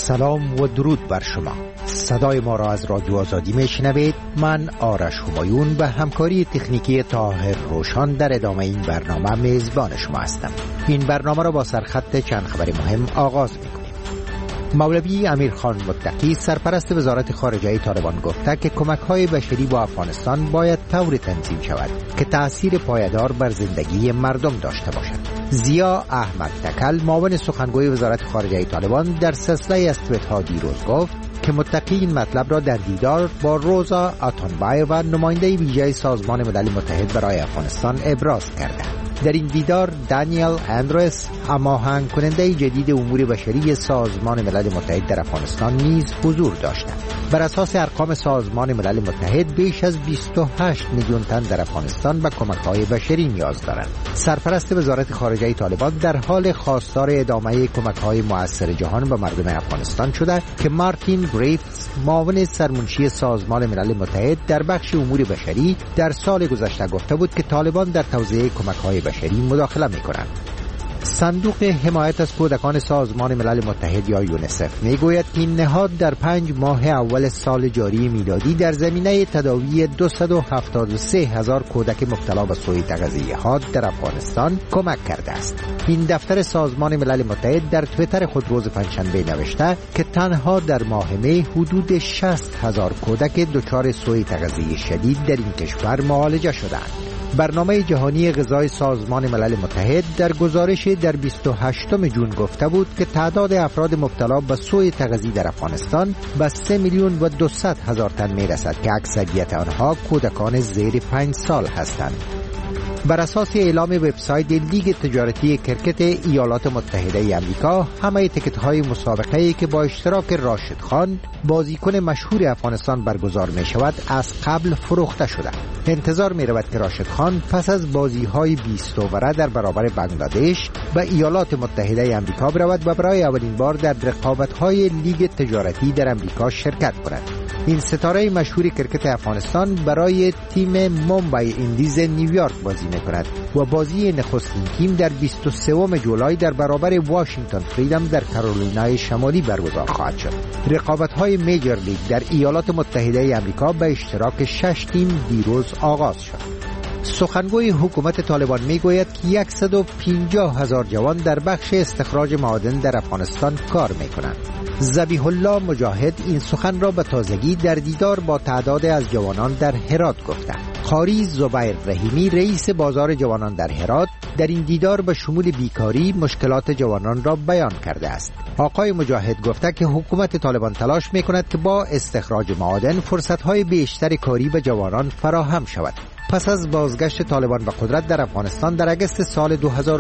سلام و درود بر شما. صدای ما را از رادیو آزادی میشنوید. من آرش همایون به همکاری تکنیکی طاهر روشان در ادامه این برنامه میزبان شما هستم. این برنامه را با سرخط چند خبر مهم آغاز میکنیم. مولوی امیرخان متقی سرپرست وزارت خارجه طالبان گفته که کمک‌های بشری با افغانستان باید طوری تنظیم شود که تأثیر پایدار بر زندگی مردم داشته باشد. زیا احمد تکل معاون سخنگوی وزارت خارجه طالبان در سلسله از توییت‌ها دیروز گفت که متقی این مطلب را در دیدار با روزا آتونبای و نماینده ویژه سازمان ملل متحد برای افغانستان ابراز کرده. در این دیدار دانیل اندرس هماهنگ کننده جدید امور بشری سازمان ملل متحد در افغانستان نیز حضور داشتند. بر اساس ارقام سازمان ملل متحد بیش از 28 میلیون تن در افغانستان به کمک‌های بشری نیاز دارند. سرپرست وزارت خارجه طالبان در حال خواستار ادامه کمک‌های مؤثر جهان به مردم افغانستان شده که مارتین گریفز معاون سرمنشی سازمان ملل متحد در بخش امور بشری در سال گذشته گفته بود که طالبان در توزیع کمک‌های بشری مداخله می‌کنند. صندوق حمایت از کودکان سازمان ملل متحد یا یونیسف میگوید که این نهاد در 5 ماه اول سال جاری میلادی در زمینه تداوی 273,000 کودک مبتلا به سوء تغذیه حاد در افغانستان کمک کرده است. این دفتر سازمان ملل متحد در توییتر خود روز پنجشنبه نوشته که تنها در ماه می حدود 60,000 کودک دچار سوء تغذیه شدید در این کشور معالجه شدند. برنامه جهانی غذای سازمان ملل متحد در گزارش در 28 جون گفته بود که تعداد افراد مبتلا به سوء تغذیه در افغانستان به 3,200,000 تن میرسد که اکثریت آنها کودکان زیر 5 سال هستند. بر اساس اعلام وبسایت لیگ تجارتی کرکت ایالات متحده آمریکا، همه تیکت‌های مسابقه‌ای که با اشتراک راشد خان بازیکن مشهور افغانستان برگزار می‌شود از قبل فروخته شده. انتظار می‌رود که راشد خان پس از بازی‌های 20 اووره در برابر بنگلادش به ایالات متحده آمریکا برود و برای اولین بار در رقابت‌های لیگ تجارتی در آمریکا شرکت کند. این ستاره مشهور کرکت افغانستان برای تیم مومبای ایندیز نیویورک بازی می‌کند و بازی نخستین تیم در 23 جولای در برابر واشنگتن فریدم در کارولینای شمالی برگزار خواهد شد. رقابت‌های میجر لیگ در ایالات متحده آمریکا به اشتراک 6 تیم دیروز آغاز شد. سخنگوی حکومت طالبان میگوید که 150,000 جوان در بخش استخراج معادن در افغانستان کار میکنند. ذبیح الله مجاهد این سخن را به تازگی در دیدار با تعداد از جوانان در هرات گفتند. قاری زبیر رحیمی رئیس بازار جوانان در هرات در این دیدار به شمول بیکاری مشکلات جوانان را بیان کرده است. آقای مجاهد گفته که حکومت طالبان تلاش میکند که با استخراج معادن فرصت‌های بیشتر کاری به جوانان فراهم شود. پس از بازگشت طالبان به قدرت در افغانستان در اگست سال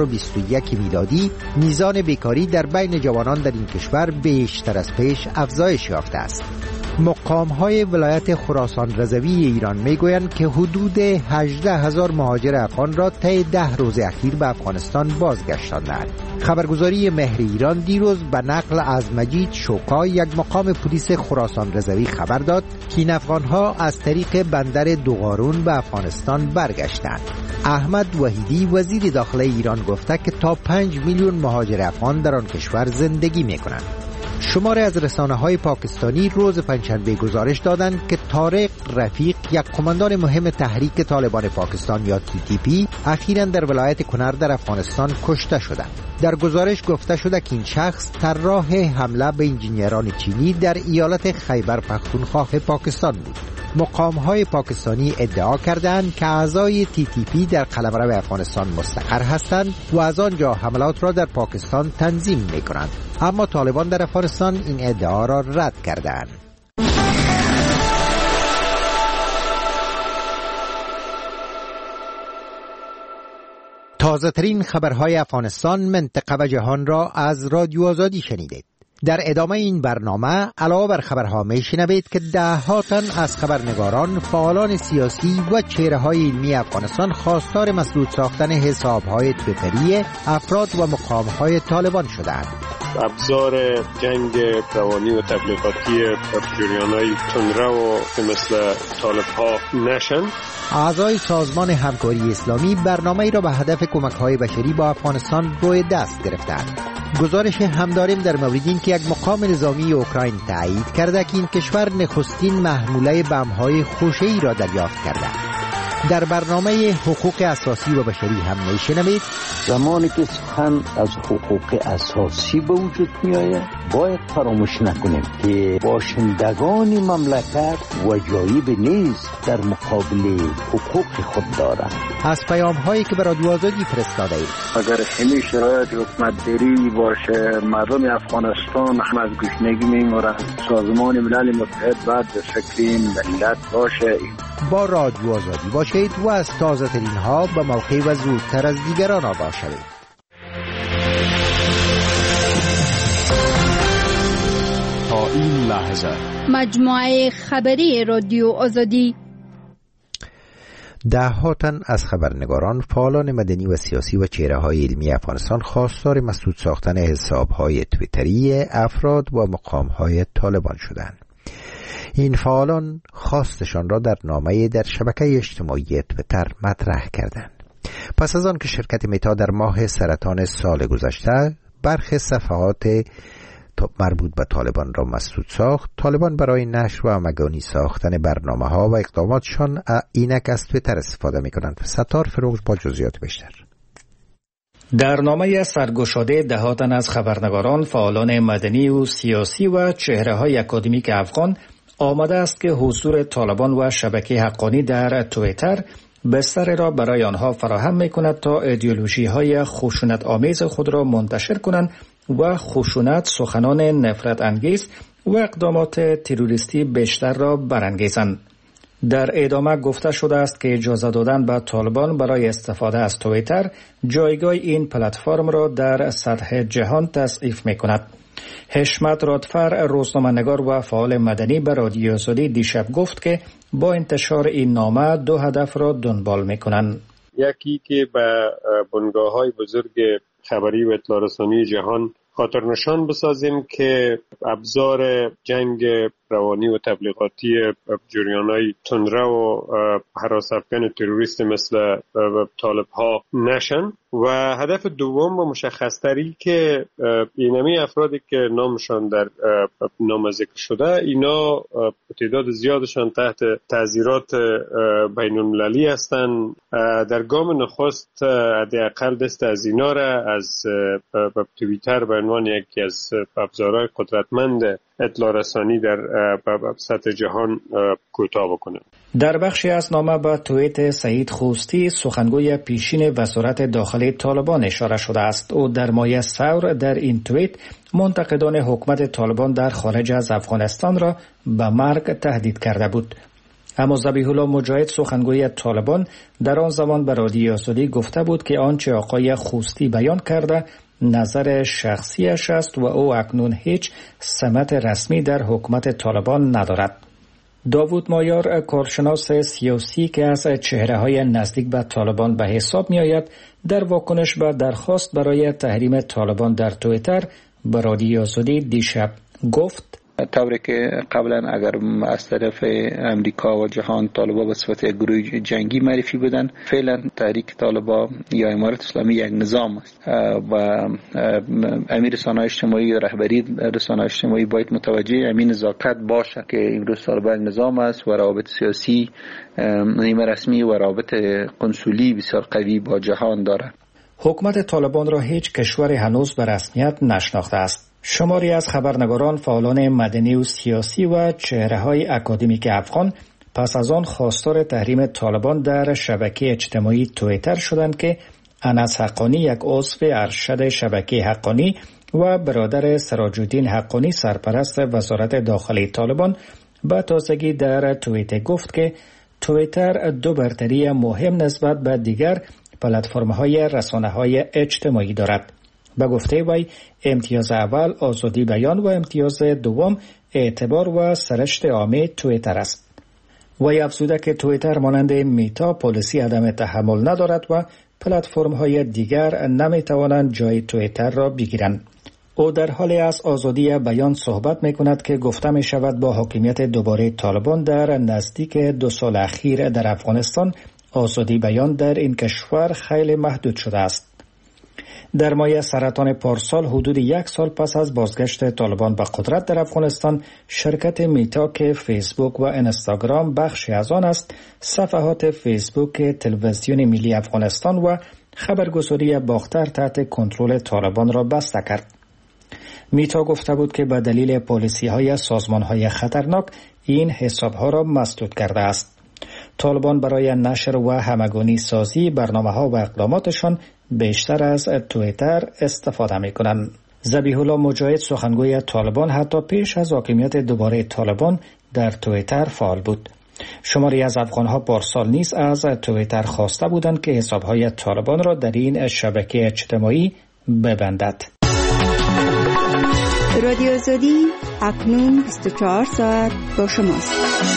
2021 میلادی، میزان بیکاری در بین جوانان در این کشور بیشتر از پیش افزایش یافته است. مقام‌های ولایت خراسان رضوی ایران میگویند که حدود 18,000 مهاجر افغان را طی 10 روز اخیر به افغانستان بازگشتاندند. خبرگزاری مهر ایران دیروز به نقل از مجید شوکا، یک مقام پلیس خراسان رضوی، خبر داد که این افغان‌ها از طریق بندر دوغارون به افغانستان برگشتند. احمد وحیدی وزیر داخله ایران گفته که تا 5 میلیون مهاجر افغان در آن کشور زندگی می‌کنند. شماره از رسانه‌های پاکستانی روز پنجشنبه گزارش دادند که طارق رفیق، یک قماندان مهم تحریک طالبان پاکستان یا TTP، اخیراً در ولایت کنر در افغانستان کشته شده. در گزارش گفته شده که این شخص طراح حمله به انجینیران چینی در ایالت خیبر پختونخوا پاکستان بود. مقام‌های پاکستانی ادعا کردند که اعضای TTP در قلمرو افغانستان مستقر هستند و از آنجا حملات را در پاکستان تنظیم می‌کنند، اما طالبان در افغانستان این ادعا را رد کردند. تازه ترین خبرهای افغانستان، منطقه و جهان را از رادیو آزادی شنیدید. در ادامه این برنامه علاوه بر خبرها میشنوید که 10 تن از خبرنگاران، فعالان سیاسی و چهره‌های علمی افغانستان خواستار مسدود ساختن حساب‌های توییتری افراد و مقام‌های طالبان شدند. ابزار جنگ روانی و تبلیغاتی جریان‌های تندرو مثل طالب‌ها نشن. اعضای سازمان همکاری اسلامی برنامه‌ای را به هدف کمک‌های بشری با افغانستان روی دست گرفتند. گزارش همداریم در مورد این که یک مقام نظامی اوکراین تایید کرده که این کشور نخستین محموله بمب‌های خوشه‌ای را دریافت کرده. در برنامه حقوق اساسی و بشری هم میشنوید زمانی که سخن از حقوق اساسی به وجود می آید باید فراموش نکنیم که باشندگان مملکت وجایب نیز در مقابل حقوق خود دارند. از پیام هایی که به رادیو آزادی فرستاده اید اگر همین شرایط حکومتداری باشه مردم افغانستان هم از گشنگی میمیرند. سازمان ملل متحد باید به فکر ملت باشه. با رادیو آزادی باشید و از تازه ترین ها به موقع و زودتر از دیگران آگاه شوید. تا این لحظه مجموعه خبری رادیو آزادی. ده‌ها تن از خبرنگاران، فعالان مدنی و سیاسی و چهره‌های علمی افغانستان خواستار مسدود ساختن حساب‌های توییتری افراد و مقام‌های طالبان شدند. این فعالان خواستشان را در نامه‌ای در شبکه اجتماعی توییتر مطرح کردند. پس از آن که شرکت متا در ماه سرطان سال گذشته برخی صفحات مربوط به طالبان را مسدود ساخت، طالبان برای نشر و مگانی ساختن برنامه‌ها و اقداماتشان اینک از توییتر استفاده می‌کنند. ستار فروغ با جزئیات بیشتر. در نامه سرگشاده ده‌ها تن از خبرنگاران، فعالان مدنی و سیاسی و چهره‌های اکادمیک افغان آمده است که حضور طالبان و شبکه حقانی در توییتر بستر را برای آنها فراهم می‌کند تا ایدئولوژی‌های خشونت آمیز خود را منتشر کنند و خشونت، سخنان نفرت انگیز و اقدامات تروریستی بیشتر را برانگیزند. در ادامه گفته شده است که اجازه دادن به طالبان برای استفاده از توییتر جایگاه این پلتفرم را در سطح جهان تضعیف می‌کند. حشمت رادفر، روزنامه‌نگار و فعال مدنی، به رادیو آزادی دیشب گفت که با انتشار این نامه دو هدف را دنبال می‌کنند. یکی که به بنگاه‌های بزرگ خبری و اطلاع رسانی جهان خاطر نشان بسازیم که ابزار جنگ روانی و تبلیغاتی جریان‌های تندرو و هراس افکن تروریست مثل طالب‌ها نشن. و هدف دوم و مشخص‌تری که اینمی افرادی که نامشان در نامه ذکر شده، اینا تعداد زیادشان تحت تعزیرات بین‌المللی هستند. در گام نخست حداقل دست از اینا را از توییتر به عنوان یکی از ابزارهای قدرتمند اطلاع رسانی در سطح جهان کوتاه بکنه. در بخشی از نامه به توییت سعید خوستی، سخنگوی پیشین وزارت داخلی طالبان اشاره شده است. او در مایه ثور در این توییت منتقدان حکومت طالبان در خارج از افغانستان را به مرگ تهدید کرده بود. اما ذبیح الله مجاهد، سخنگوی طالبان، در آن زمان به رادیو آزادی گفته بود که آنچه آقای خوستی بیان کرده نظر شخصیش است و او اکنون هیچ سمت رسمی در حکومت طالبان ندارد. داوود مایار، کارشناس سیاسی که از چهره‌های نزدیک به طالبان به حساب می‌آید، در واکنش به درخواست برای تحریم طالبان در توییتر به رادیو آزادی دیشب گفت: طوری که قبلا اگر از طرف امریکا و جهان طالبا به صفت گروه جنگی معرفی بودن، فعلا تحریک طالبا یا امارت اسلامی یک نظام است و امیر رسانه‌های اجتماعی و رهبری رسانه‌های اجتماعی باید متوجه همین نزاکت باشه که امروز طالبا نظام است و روابط سیاسی نیمه رسمی و روابط کنسولی بسیار قوی با جهان دارد. حکومت طالبان را هیچ کشور هنوز به رسمیت نشناخته است. شماری از خبرنگاران، فعالان مدنی و سیاسی و چهره‌های اکادمیک افغان پس از آن خواستار تحریم طالبان در شبکه اجتماعی توییتر شدند که انس حقانی، یک عضو ارشد شبکه حقانی و برادر سراج الدین حقانی، سرپرست وزارت داخلی طالبان، به تازگی در توییت گفت که توییتر دو برتری مهم نسبت به دیگر پلتفرم‌های رسانه‌های اجتماعی دارد. به گفته وی، امتیاز اول آزادی بیان و امتیاز دوم اعتبار و سرشت عامه توییتر است. وی افزوده که توییتر مانند میتا پالیسی عدم تحمل ندارد و پلتفرم‌های دیگر نمی‌توانند جای توییتر را بگیرند. او در حالی از آزادی بیان صحبت می کند که گفته می شود با حاکمیت دوباره طالبان در نزدیک 2 سال اخیر در افغانستان آزادی بیان در این کشور خیلی محدود شده است. در ماه سرطان پارسال حدود 1 سال پس از بازگشت طالبان به قدرت در افغانستان، شرکت میتا که فیسبوک و اینستاگرام بخشی از آن است، صفحات فیسبوک تلویزیون ملی افغانستان و خبرگزاری باختر تحت کنترل طالبان را بسته کرد. میتا گفته بود که به دلیل پالیسی های سازمان های خطرناک این حساب ها را مسدود کرده است. طالبان برای نشر و همگانی سازی برنامه ها و اقداماتشان بیشتر از توییتر استفاده می کنند. ذبیح الله مجاهد سخنگوی طالبان حتی پیش از حاکمیت دوباره طالبان در توییتر فعال بود. شماری از افغانها پارسال نیز از توییتر خواسته بودند که حسابهای طالبان را در این شبکه اجتماعی ببندد. رادیو آزادی اکنون 24 ساعت با شماست.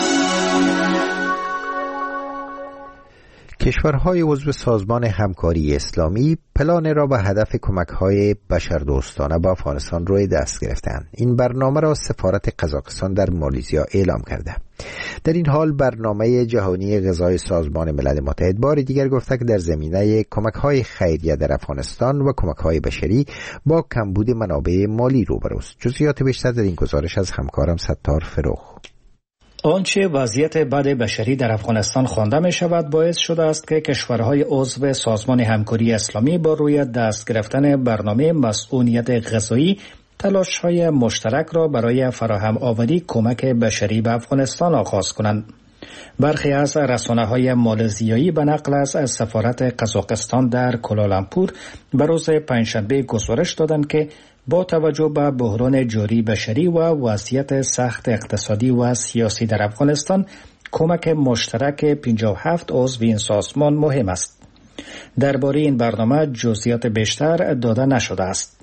کشورهای عضو سازمان همکاری اسلامی پلان را به هدف کمک‌های بشردوستانه به افغانستان روی دست گرفتند. این برنامه را سفارت قزاقستان در مالزیا اعلام کرده. در این حال برنامه جهانی غذای سازمان ملل متحد بار دیگر گفته که در زمینه کمک‌های خیریه در افغانستان و کمک‌های بشری با کمبود منابع مالی روبروست. جزئیات بیشتر در این گزارش از همکارم ستار فروخ. آنچه وضعیت بد بشری در افغانستان خوانده می شود باعث شده است که کشورهای عضو سازمان همکاری اسلامی با روی دست گرفتن برنامه مسئولیت غذایی تلاش‌های مشترک را برای فراهم آوری کمک بشری به افغانستان آغاز کنند. برخی از رسانه‌های مالزیایی به نقل از سفارت قزاقستان در کوالالامپور به روز پنجشنبه گزارش دادند که با توجه به بحران جاری بشری و وضعیت سخت اقتصادی و سیاسی در افغانستان، کمک مشترک 57 عضو این سازمان مهم است. درباره این برنامه جزئیات بیشتر داده نشده است.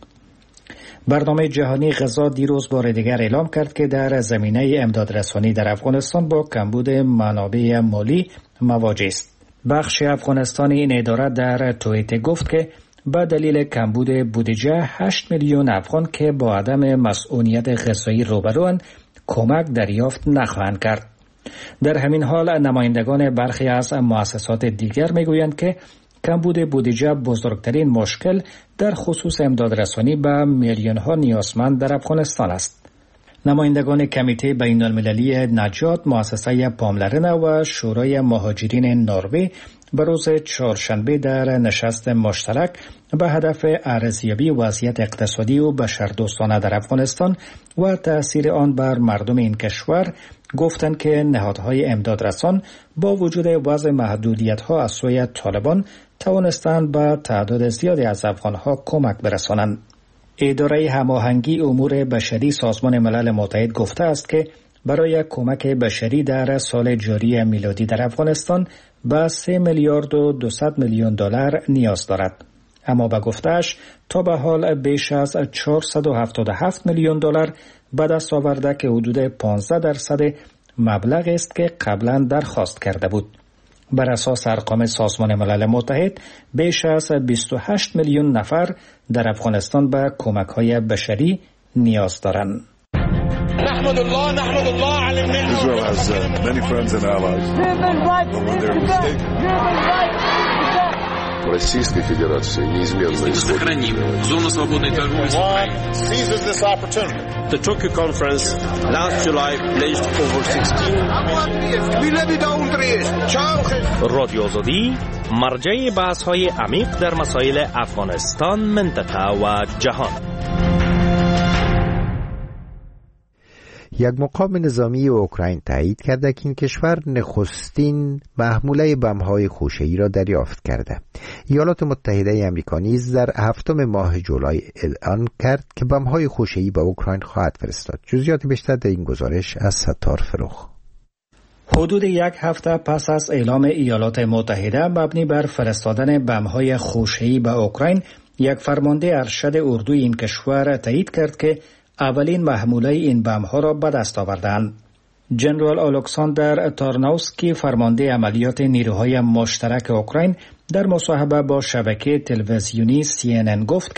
برنامه جهانی غذا دیروز بار دیگر اعلام کرد که در زمینه امدادرسانی در افغانستان با کمبود منابع مالی مواجه است. بخش افغانستانی این اداره در توییت گفت که به دلیل کمبود بودجه 8 میلیون افغان که با عدم مسئولیت غذایی روبروند کمک دریافت نخواهند کرد. در همین حال نمایندگان برخی از مؤسسات دیگر میگویند که کمبود بودجه بزرگترین مشکل در خصوص امدادرسانی به میلیون ها نیازمند در افغانستان است. نمایندگان کمیته بین المللی نجات، مؤسسه پاملرنه و شورای مهاجرین نروژ به روز چهارشنبه در نشست مشترک به هدف ارزیابی وضعیت اقتصادی و بشردوستانه در افغانستان و تأثیر آن بر مردم این کشور گفتند که نهادهای امدادرسان با وجود وضع محدودیت‌ها از سوی طالبان توانستند به تعداد زیادی از افغانها کمک برسانند. اداره هماهنگی امور بشری سازمان ملل متحد گفته است که برای کمک بشری در سال جاری میلادی در افغانستان به 3 میلیارد و 200 میلیون دلار نیاز دارد. اما به گفته‌اش تا به حال بیش از 477 میلیون دلار به دست آورده که حدود 15% مبلغ است که قبلا درخواست کرده بود. بر اساس ارقام سازمان ملل متحد بیش از 28 میلیون نفر در افغانستان به کمک‌های بشری نیاز دارند. نحمد الله على النعمة. Israel has many friends and allies. But when they're mistaken. Российской Федерации неизменно сохраним зону свободной торговли с Украиной. Seizes this opportunity. The Tokyo conference last July pledged over 16. رادیو آزادی مرجع بحث‌های عمیق در مسائل افغانستان، منطقه و جهان. یک مقام نظامی اوکراین تایید کرده که این کشور نخستین محموله بمب‌های خوشه‌ای را دریافت کرده. ایالات متحده آمریکا نیز در 7 ماه جولای اعلان کرد که بمب‌های خوشه‌ای به اوکراین خواهد فرستاد. جزئیات بیشتر در این گزارش از ستار فروخ. حدود 1 هفته پس از اعلام ایالات متحده مبنی بر فرستادن بمب‌های خوشه‌ای به اوکراین، یک فرمانده ارشد اردوی این کشور تایید کرد که اولین محموله این بمب‌ها را به دست آوردند. جنرال الکساندر تارناوسکی فرمانده عملیات نیروهای مشترک اوکراین در مصاحبه با شبکه تلویزیونی CNN گفت که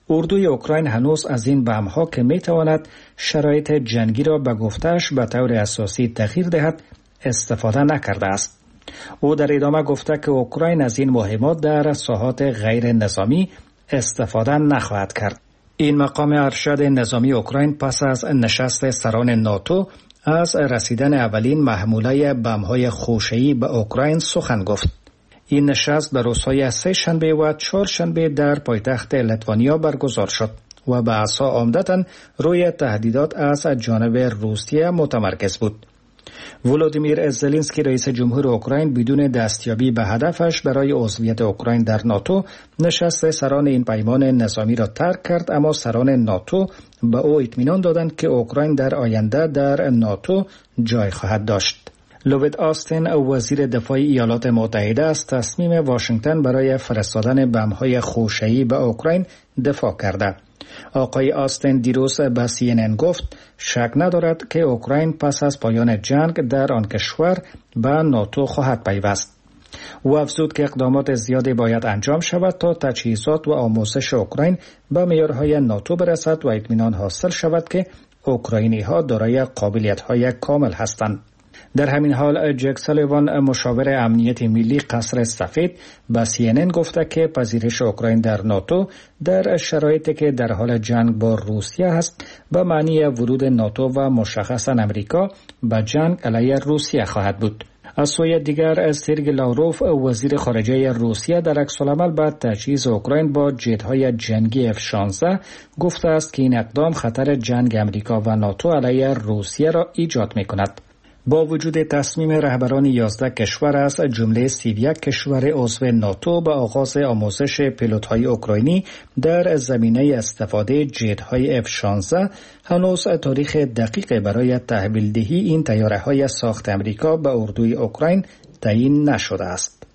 اردوی اوکراین هنوز از این بم‌ها که می‌تواند شرایط جنگی را به گفته‌اش به طور اساسی تغییر دهد استفاده نکرده است. او در ادامه گفته که اوکراین از این مهمات در ساحات غیر نظامی استفاده نخواهد کرد. این مقام ارشد نظامی اوکراین پس از نشست سران ناتو از رسیدن اولین محموله بم‌های خوشه‌ای به اوکراین سخن گفت. این نشست در روزهای سه شنبه و چهار شنبه در پایتخت لیتوانیا برگزار شد و بحث‌ها عمدتاً روی تهدیدات از جانب روسیه متمرکز بود. ولودیمیر زلنسکی رئیس جمهور اوکراین بدون دستیابی به هدفش برای عضویت اوکراین در ناتو نشست سران این پیمان نظامی را ترک کرد، اما سران ناتو به او اطمینان دادند که اوکراین در آینده در ناتو جای خواهد داشت. لوید آستین وزیر دفاع ایالات متحده از تصمیم واشنگتن برای فرستادن بم‌های خوشه‌ای به اوکراین دفاع کرده. آقای آستین دیروز به CNN گفت شک ندارد که اوکراین پس از پایان جنگ در آن کشور به ناتو خواهد پیوست. او افزود که اقدامات زیادی باید انجام شود تا تجهیزات و آموزش اوکراین به معیارهای ناتو برسد و اطمینان حاصل شود که اوکراینی‌ها دارای قابلیت‌های کامل هستند. در همین حال جک سالیوان مشاور امنیت ملی قصر سفید به CNN گفته که پذیرش اوکراین در ناتو در شرایطی که در حال جنگ با روسیه است به معنی ورود ناتو و مشخصاً امریکا به جنگ علیه روسیه خواهد بود. از سوی دیگر سرگئی لاوروف وزیر خارجه روسیه در عکس‌العمل بعد تجهیز اوکراین با جت‌های جنگی F-16 گفته است که این اقدام خطر جنگ امریکا و ناتو علیه روسیه را ایجاد می‌کند. با وجود تصمیم رهبران 11 کشور از جمله 31 کشور عضو ناتو به آغاز آموزش پیلوت‌های اوکراینی در زمینه استفاده جت‌های F-16، هنوز تاریخ دقیق برای تحویل دهی این طیاره‌های ساخت امریکا به اردوی اوکراین تعیین نشده است.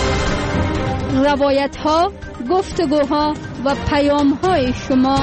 روایت‌ها، گفتگوها و پیام‌های شما.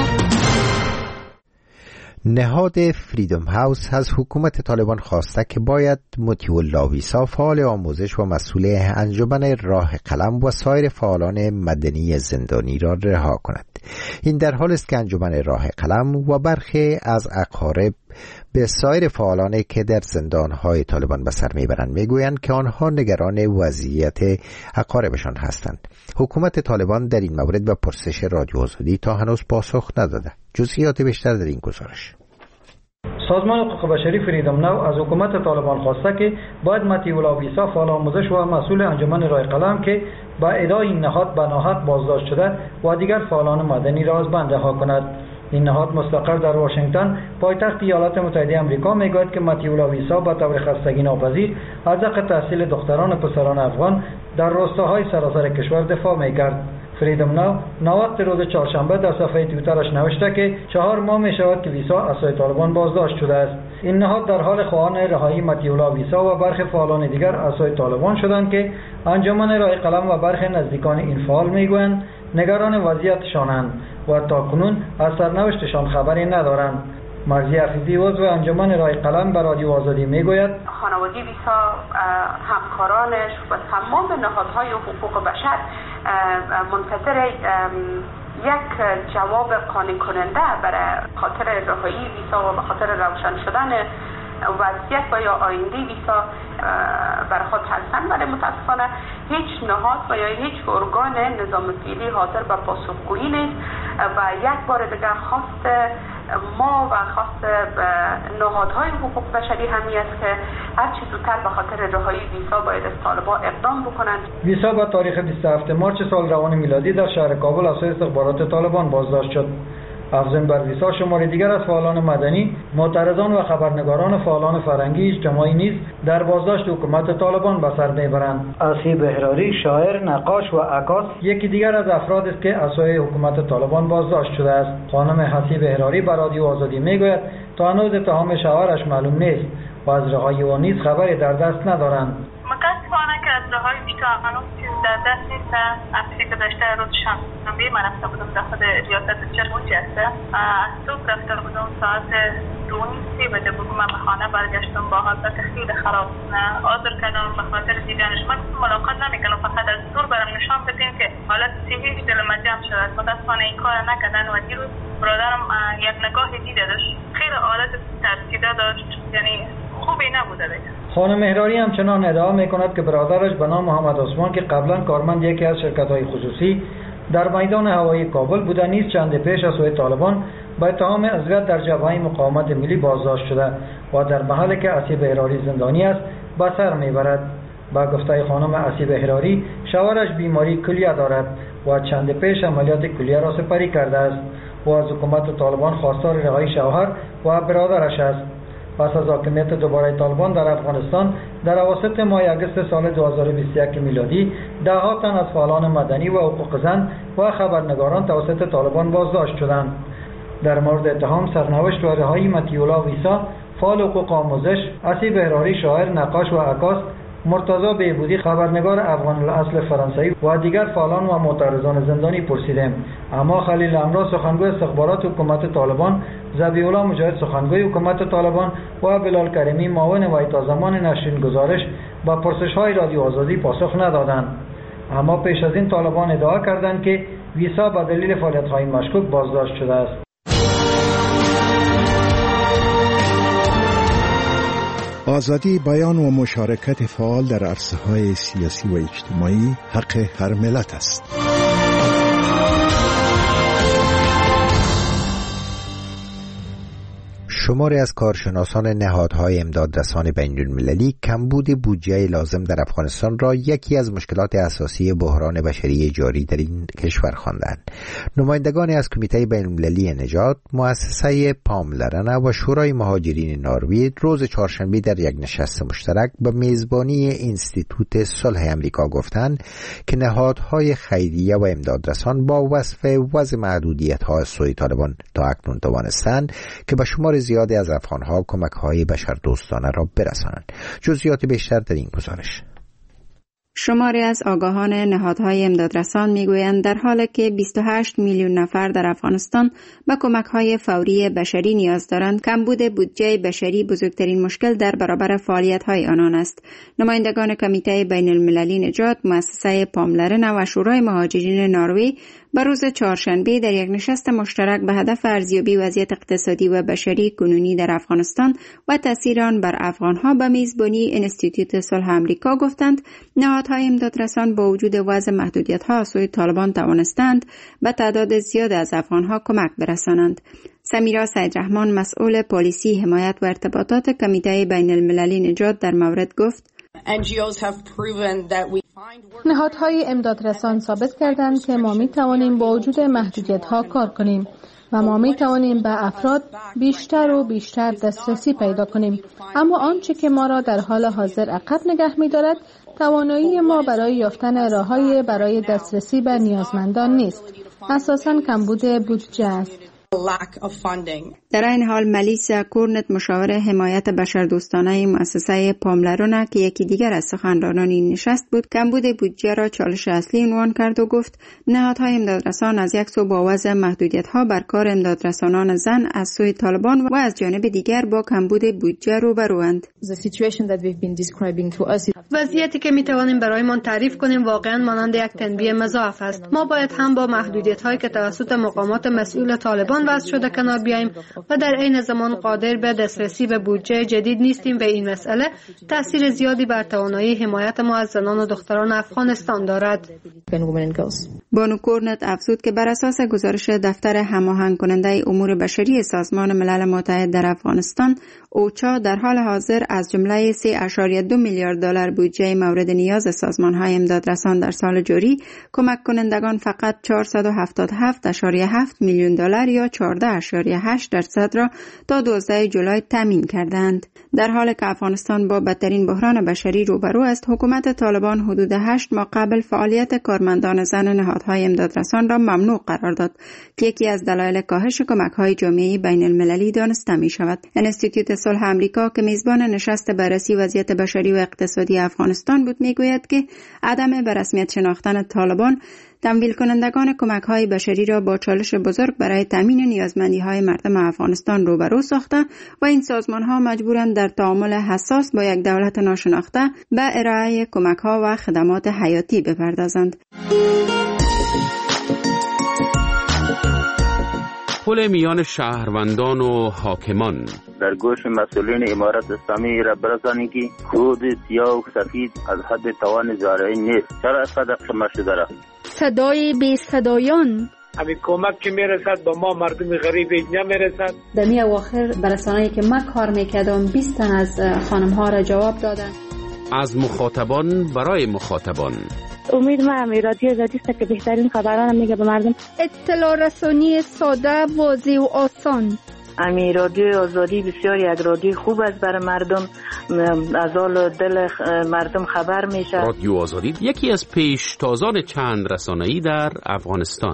نهاد فریدم هاوس از حکومت طالبان خواسته که باید مطیع الله ویسا فعال آموزش و مسئول انجمن راه قلم و سایر فعالان مدنی زندانی را رها کند. این در حال است که انجمن راه قلم و برخی از اقارب به سایر فعالانی که در زندانهای طالبان به سر میبرند میگویند که آنها نگران وضعیت اقاربشان هستند. حکومت طالبان در این مورد به پرسش رادیو آزادی تا هنوز پاسخ نداده. جزئیات بیشتر در این گزارش. سازمان حقوق بشری فریدم ناو از حکومت طالبان خواسته که باید مطیع الله ویسا فعال آموزش و مسئول انجمن راه قلم که با ادعای این نهاد به ناحق بازداشت شده و دیگر فعالان مدنی را از بند رها کند. این نهاد مستقر در واشنگتن پایتخت ایالات متحده آمریکا میگوید که مطیع الله ویسا به طور خستگی ناپذیر از حق تحصیل دختران و پسران افغان در روستاهای سراسر کشور دفاع میکرد. فریدم ناو نوات روز چهارشنبه در صفحه توییترش نوشته که 4 ماه می شود که ویسا از سوی طالبان بازداشت شده است. این نهاد در حال خواهان رهایی مطیع الله ویسا و برخی فعالان دیگر از سوی طالبان شدند که انجمن راه قلم و برخی نزدیکان این فعال میگویند نگران وضعیتشانند و تاکنون از سرنوشتشان خبری ندارند. مرزی حفیظی عضو انجمن راه قلم به رادیو آزادی میگوید خانواده ویسا، همکارانش و تمام نهادهای حقوق بشر منتظر یک جواب قانع کننده برای خاطر رهایی ویسا و به خاطر روشن شدن وضعیت و یا آینده ویسا برای خود هستند، ولی متاسفانه هیچ نهاد و یا هیچ ارگان نظام فعلی حاضر به پاسخگویی نیست و یک بار دیگر خواست ما و خواست نهادهای حقوق بشری همی است که هرچی زودتر به خاطر رهایی ویسا باید از طالبان اقدام بکنند. ویسا با تاریخ 27 مارچ سال روان میلادی در شهر کابل از سوی استخبارات طالبان بازداشت شد. افزون بر ویسا شماری دیگر از فعالان مدنی، معترضان و خبرنگاران و فعالان فرهنگی اجتماعی نیز در بازداشت حکومت طالبان به سر میبرند. حسیب احراری، شاعر، نقاش و عکاس یکی دیگر از افراد است که از سوی حکومت طالبان بازداشت شده است. خانم حسیب احراری به رادیو آزادی میگوید تا هنوز اتهام شوهرش معلوم نیست و از رهایی او نیز خبری در دست ندارند. متاسفانه که از رهایی ویسا هنوز چیز در دست نیست. هفته گذشته روز شنبه من رفته بودم داخل ریاست چرمونچی است. از صبح رفته بودم ساعت 2:30 بجه بگم من به خانه برگشتم با حالت خیلی خراب. آذر کردم به خاطر دیدنش. من ملاقات نمیکنم، فقط از دور برم نشان بدیم که حالت صحیح دلم جمع شود. متاسفانه این کار نکردن و دیروز برادرم یک نگاه دیده داشت، خیلی حالت ترسیده داشت، یعنی خوبی نبوده دیگه. خانم مهراری همچنان ادعا میکند که برادرش به نام محمد عثمان که قبلا کارمند یکی از شرکت‌های خصوصی در میدان هوایی کابل بوده نیز چند پیش از سوی طالبان با اتهام عضویت در جبهه مقاومت ملی بازداشت شده و در محلی که اسیب احراری زندانی است به سر میبرد. با گفته خانم اسیب احراری شوهرش بیماری کلیه دارد و چند پیش عملیات کلیه را سپری کرده است و از حکومت طالبان خواستار رهایی شوهر و برادرش است. پس از حاکمیت دوباره طالبان در افغانستان در اواسط ماه اگست سال 2021 میلادی ده‌ها تن از فعالان مدنی و حقوق زن و خبرنگاران توسط طالبان بازداشت شدند. در مورد اتهام سرنوشت و رهایی مطیع ویسا فعال حقوق آموزش، اسیب احراری شاعر، نقاش و عکاس، مرتضی بهبودی خبرنگار افغان الاصل فرانسوی و دیگر فعالان و معترضان زندانی پرسیدیم، اما خلیل امرا سخنگوی استخبارات حکومت طالبان، ذبیح الله مجاهد سخنگوی حکومت طالبان و بلال کریمی معاون وی تا زمان نشرین گزارش با پرسش‌های رادیو آزادی پاسخ ندادند. اما پیش از این طالبان ادعا کردند که ویسا به دلیل فعالیت‌های مشکوک بازداشت شده است. آزادی بیان و مشارکت فعال در عرصه‌های سیاسی و اجتماعی حق هر ملت است. شماری از کارشناسان نهادهای امدادرسان بین‌المللی کمبود بودجه لازم در افغانستان را یکی از مشکلات اساسی بحران بشری جاری در این کشور خواندند. نمایندگانی از کمیته بین‌المللی نجات، مؤسسه پاملرنه و شورای مهاجرین نروژ روز چهارشنبه در یک نشست مشترک به میزبانی اینستیتوت صلح امریکا گفتند که نهادهای خیریه و امدادرسان با وصف وضع محدودیت‌ها از سوی طالبان تا اکنون توانستند که به شمار زیادی از افغان‌ها کمک‌های بشردوستانه را برسانند. جزئیات بیشتر در این گزارش. شماری از آگاهان نهادهای امدادرسان میگویند در حالی که 28 میلیون نفر در افغانستان به کمک‌های فوری بشری نیاز دارند، کمبود بودجه بشری بزرگترین مشکل در برابر فعالیت‌های آنان است. نمایندگان کمیته بین‌المللی نجات، مؤسسه پاملرنه و شورای مهاجرین نروژ به روز چهارشنبه در یک نشست مشترک به هدف ارزیابی وضعیت اقتصادی و بشری کنونی در افغانستان و تاثیر آن بر افغان‌ها به میزبانی اینستیتوت صلح امریکا گفتند نهادهای امدادرسان با وجود وضع محدودیت‌ها از سوی طالبان توانستند به تعداد زیاد از افغان‌ها کمک برسانند. سمیرا سیدرحمان، مسئول پالیسی، حمایت و ارتباطات کمیته بین‌المللی نجات در مورد گفت: نهادهای امدادرسان ثابت کردند که ما می توانیم با وجود محدودیت‌ها کار کنیم و ما می توانیم به افراد بیشتر و بیشتر دسترسی پیدا کنیم. اما آنچه که ما را در حال حاضر عقب نگه می دارد توانایی ما برای یافتن راه‌های برای دسترسی به نیازمندان نیست. اساساً کمبود بودجه است. در این حال ملیسا کورنت، مشاور حمایت بشردوستانه مؤسسه پاملرنه که یکی دیگر از سخنرانان این نشست بود، کمبود بودجه را چالش اصلی عنوان کرد و گفت نهادهای امدادرسان از یک سو با وضع محدودیت‌ها بر کار امدادرسانان زن از سوی طالبان و از جانب دیگر با کمبود بودجه روبروند. وضعیتی که می توانیم برایمان تعریف کنیم واقعا مانند یک تنبیه مضاعف است. ما باید هم با محدودیت‌هایی که توسط مقامات مسئول طالبان وضع شده کنار بیاییم و در عین زمان قادر به دسترسی به بودجه جدید نیستیم و این مسئله تأثیر زیادی بر توانایی حمایت ما از زنان و دختران افغانستان دارد. بانو کورنت افزود که بر اساس گزارش دفتر هماهنگ کننده امور بشری سازمان ملل متحد در افغانستان، اوچا در حال حاضر از جمله 3.2 میلیارد دلار بودجه مورد نیاز سازمان‌های امدادرسان در سال جاری، کمک کنندگان فقط 477.7 میلیون دلار یا 14.8% را تا 12 جولای تامین کردند. در حالی که افغانستان با بدترین بحران بشری روبرو است، حکومت طالبان حدود 8 ماه قبل فعالیت کارمندان زن نهادهای امدادرسان را ممنوع قرار داد که یکی از دلایل کاهش کمک‌های جامعه بین‌المللی دانسته می‌شود. اینستیتوت صلح امریکا که میزبان نشست بررسی وضعیت بشری و اقتصادی افغانستان بود، میگوید که عدم به رسمیت شناختن طالبان تمویل کنندگان کمک‌های بشری را با چالش بزرگ برای تامین نیازمندی‌های مردم افغانستان روبرو ساخته و این سازمان‌ها مجبورند در تعامل حساس با یک دولت ناشناخته به ارائه کمک‌ها و خدمات حیاتی بپردازند. پل میان شهروندان و حاکمان. در گوش مسئولین امارت اسلامی را برسانید که خود سیاه و سفید از حد توان زارعی نیست. چرا اینقدر کم شده است؟ صدای بی صدایان. همین کمک که میرسد با ما مردم غریب نمیرسد. در می اواخر برسانه‌ای که من کار میکردم 20 تن از خانم ها را جواب دادن. از مخاطبان برای مخاطبان. امید من رادیو آزادی است که بهترین خبران میگه به مردم. اطلاع رسانی ساده، واضح و آسان. امی رادیو آزادی بسیار یک رادیو خوب است برای مردم، از حال دل مردم خبر میشه. رادیو آزادی یکی از پیشتازان چند رسانه‌ای در افغانستان.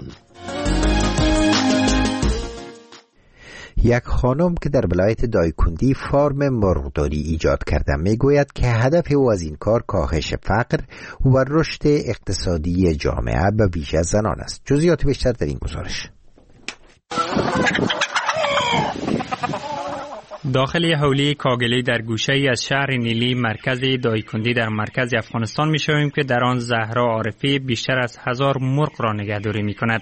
یک خانم که در ولایت دایکندی فارم مرغداری ایجاد کرده میگوید که هدف او از این کار کاهش فقر و رشد اقتصادی جامعه به ویژه زنان است. جزئیات بیشتر در این گزارش. داخل حولی کاگلی در گوشه‌ای از شهر نیلی مرکز دایکندی در مرکز افغانستان می‌شویم که در آن زهرا عارفی بیشتر از 1000 مرغ را نگهداری می‌کند.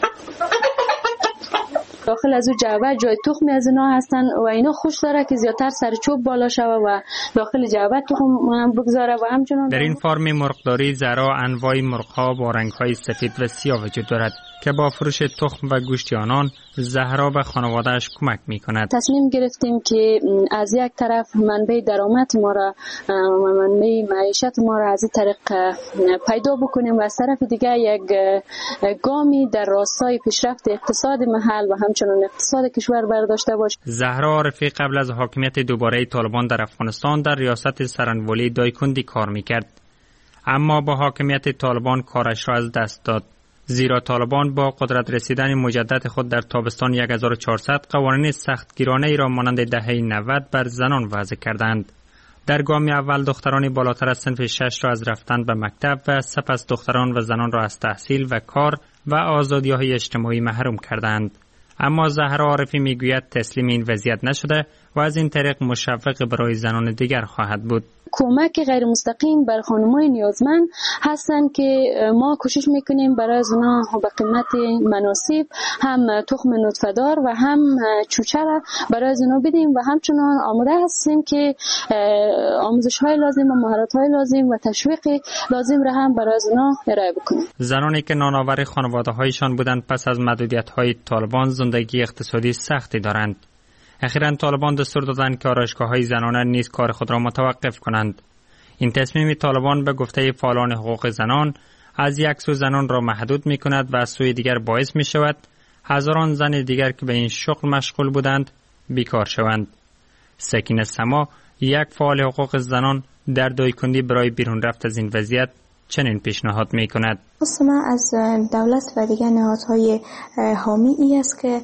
داخل از او جعبه جای تخمی از اینا هستن و اینا خوش داره که زیادتر سر چوب بالا شوه و داخل جعبه تخم بگذاره و همچنان در این فارم مرغداری زهرا انواع مرغ‌ها با رنگ‌های سفید و سیاه وجود دارد که با فروش تخم و گوشت آنان زهرا و خانواده‌اش کمک می‌کند. تصمیم گرفتیم که از یک طرف منبع درآمد ما را منبع معیشت ما را از این طریق پیدا بکنیم و از طرف دیگر یک گامی در راستای پیشرفت اقتصاد محل و همچنان اقتصاد کشور برداشته باشیم. زهرا عارفی قبل از حاکمیت دوباره طالبان در افغانستان در ریاست سرانولی دایکندی کار می‌کرد، اما با حاکمیت طالبان کارش را از دست داد، زیرا طالبان با قدرت رسیدن مجدد خود در تابستان 1400 قوانین سختگیرانه ای را مانند دهه 90 بر زنان وضع کردند. در گام اول دختران بالاتر از صنف 6 را از رفتن به مکتب و سپس دختران و زنان را از تحصیل و کار و آزادی‌های اجتماعی محروم کردند. اما زهرا عارفی میگوید تسلیم این وضعیت نشده و از این طریق مشوق برای زنان دیگر خواهد بود. کمک غیر مستقیم بر خانم‌های نیازمند هستند که ما کوشش میکنیم برای اونا به قیمت مناسب هم تخم نطفه‌دار و هم چوچه را برای اونا بدیم و همچنان آماده هستیم که آموزش‌های لازم و مهارت‌های لازم و تشویق لازم را هم برای اونا ارائه بکنیم. زنانی که نانآور خانواده‌هایشان بودند پس از محدودیت‌های طالبان زندگی اقتصادی سختی دارند. اخیراً طالبان دستور دادند که آرایشگاه‌های زنانه نیز کار خود را متوقف کنند. این تصمیم طالبان به گفته فعالان حقوق زنان از یک سو زنان را محدود می‌کند و از سوی دیگر باعث می‌شود هزاران زن دیگر که به این شغل مشغول بودند بیکار شوند. سکینه سما، یک فعال حقوق زنان در دایکندی برای بیرون رفت از این وضعیت چنین پیشنهاد می‌کند. ما از دولت و دیگر نهادهای حامی ای است که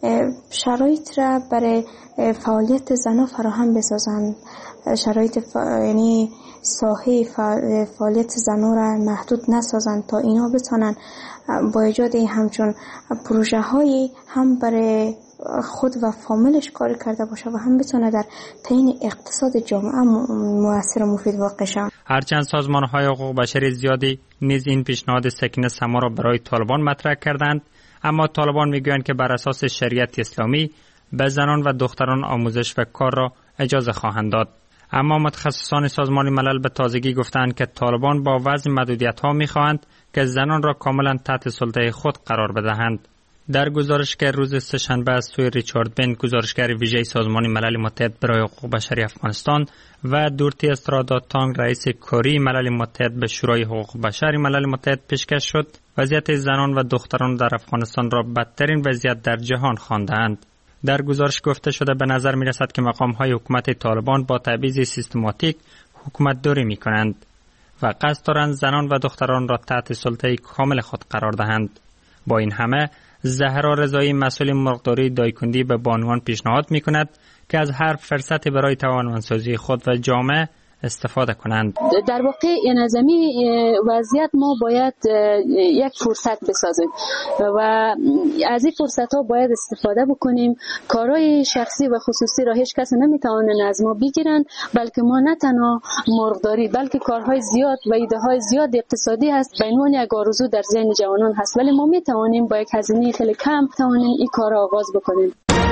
شرایط را برای فعالیت زنان فراهم بسازند، شرایط یعنی ساحه فعالیت زنان را محدود نسازند تا اینا بتونن با ایجاد همچون پروژه هایی هم برای خود و فامیلش کار کرده باشه و هم بتونه در تعیین اقتصاد جامعه مؤثر و مفید واقع شود. هرچند سازمان‌های حقوق بشری زیادی نیز این پیشنهاد سکینه سما را برای طالبان مطرح کردند، اما طالبان میگویند که بر اساس شریعت اسلامی به زنان و دختران آموزش و کار را اجازه خواهند داد. اما متخصصان سازمان ملل به تازگی گفتند که طالبان با وضع محدودیت‌ها می‌خواهند که زنان را کاملا تحت سلطه خود قرار بدهند. در گزارش که روز سه‌شنبه از سوی ریچارد بن، گزارشگر ویژه سازمان ملل متحد برای حقوق بشری افغانستان و دورتی استرادات تانگ، رئیس کاری ملل متحد به شورای حقوق بشر ملل متحد پیشکش شد، وضعیت زنان و دختران در افغانستان را بدترین وضعیت در جهان خواندند. در گزارش گفته شده به نظر می رسد که مقام‌های حکومت طالبان با تبعیض سیستماتیک حکومت داری می کنند و قصد دارند زنان و دختران را تحت سلطه کامل خود قرار دهند. با این همه زهرا رضایی، مسئول مرغداری دایکندی، به بانوان پیشنهاد می کند که از هر فرصت برای توانمندسازی خود و جامعه استفاده کنند. در واقع این از وضعیت ما باید یک فرصت بسازیم و از این فرصت ها باید استفاده بکنیم. کارهای شخصی و خصوصی را هیچ کس نمیتونه از ما بگیرن، بلکه ما نه تنها مرغداری بلکه کارهای زیاد و ایده های زیاد اقتصادی هست به عنوان یک آرزو در ذهن جوانان هست، ولی ما میتوانیم با یک هزینه خیلی کم توانیم این کار را آغاز بکنیم.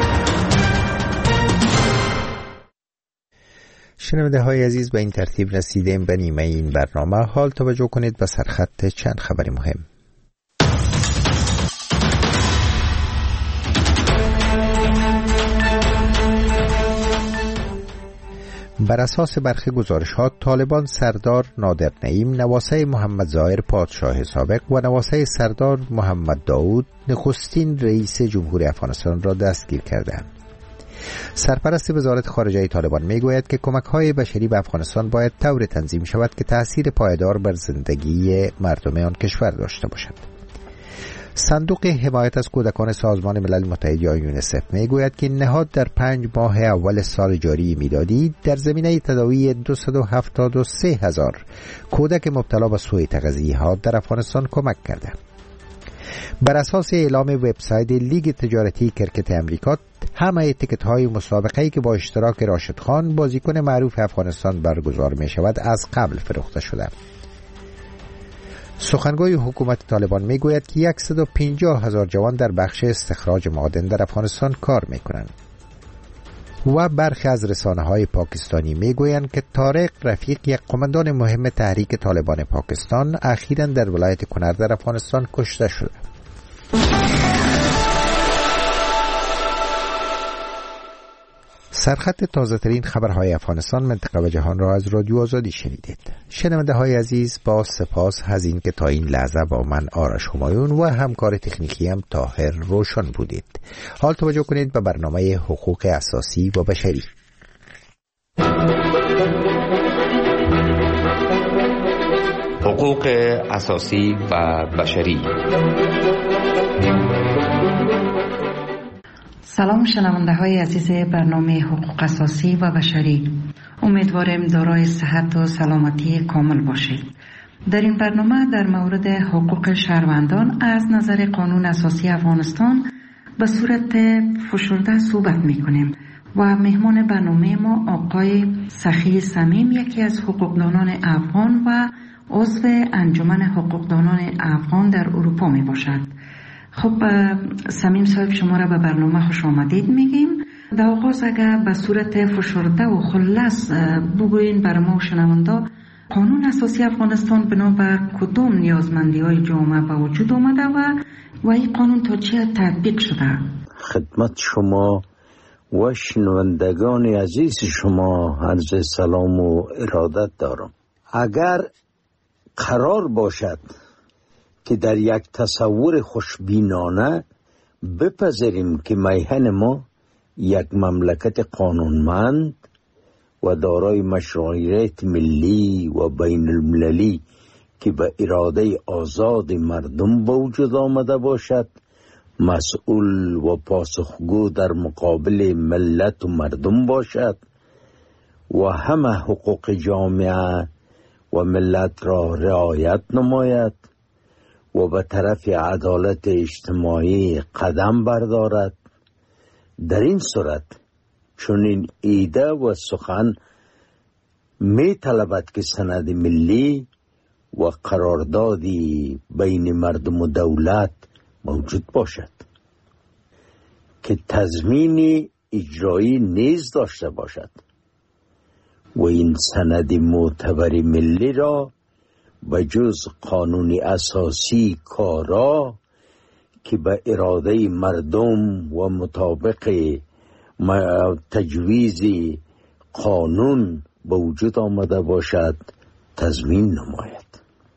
شنونده های عزیز، به این ترتیب رسیدیم به نیمه این برنامه. حال توجه کنید به سرخط چند خبر مهم. بر اساس برخی گزارش‌ها طالبان سردار نادر نعیم، نواسه محمد ظاهر پادشاه سابق و نواسه سردار محمد داود نخستین رئیس جمهوری افغانستان را دستگیر کردند. سرپرست وزارت خارجه طالبان میگوید که کمک‌های بشری به افغانستان باید طور تنظیم شود که تأثیر پایدار بر زندگی مردم آن کشور داشته باشد. صندوق حمایت از کودکان سازمان ملل متحد یا یونیسف میگوید که نهاد در 5 ماه اول سال جاری میلادی در زمینه تداوی 273,000 کودک مبتلا به سوء تغذیه‌ها در افغانستان کمک کرده. بر اساس اعلام وبسایت لیگ تجارتی کرکت امریکا، همه تیکت‌های مسابقه‌ای که با اشتراک راشد خان بازیکن معروف افغانستان برگزار می‌شود از قبل فروخته شده. سخنگوی حکومت طالبان میگوید که 150,000 جوان در بخش استخراج معادن در افغانستان کار میکنند. و برخی از رسانه‌های پاکستانی میگویند که طارق رفیق، یک قماندان مهم تحریک طالبان پاکستان، اخیراً در ولایت کنر در افغانستان کشته شده. سرخط تازه ترین خبرهای افغانستان، منطقه و جهان را از رادیو آزادی شنیدید. شنونده های عزیز، با سپاس از این که تا این لحظه با من آرش همایون و همکار تکنیکی هم طاهر روشن بودید. حال توجه کنید به برنامه حقوق اساسی و بشری. حقوق اساسی و بشری. سلام شنونده های عزیز برنامه حقوق اساسی و بشری. امیدواریم دارای صحت و سلامتی کامل باشید. در این برنامه در مورد حقوق شهروندان از نظر قانون اساسی افغانستان به صورت فشرده صحبت می کنیم و مهمان برنامه ما آقای سخی صمیم، یکی از حقوقدانان افغان و عضو انجمن حقوقدانان افغان در اروپا می باشد. خب صمیم صاحب، شما را به برنامه خوش آمدید میگیم. در آغاز اگر به صورت فشرده و خلاص بگوین برای ما شنونده، قانون اساسی افغانستان بنابر کدام نیازمندی های جامعه به وجود آمده و این قانون تا چه تطبیق شده؟ خدمت شما و شنوندگان عزیز شما عرض سلام و ارادت دارم. اگر قرار باشد که در یک تصور خوشبینانه بپذیریم که میهن ما یک مملکت قانونمند و دارای مشروعیت ملی و بین المللی که به اراده آزاد مردم به وجود آمده باشد، مسئول و پاسخگو در مقابل ملت و مردم باشد و همه حقوق جامعه و ملت را رعایت نماید و به طرف عدالت اجتماعی قدم بردارد، در این صورت چنین ایده و سخن می طلبد که سند ملی و قراردادی بین مردم و دولت موجود باشد که تضمین اجرایی نیز داشته باشد و این سند معتبر ملی را به جز قانون اساسی کارا که به اراده مردم و مطابق تجویز قانون به وجود آمده باشد تضمین نماید.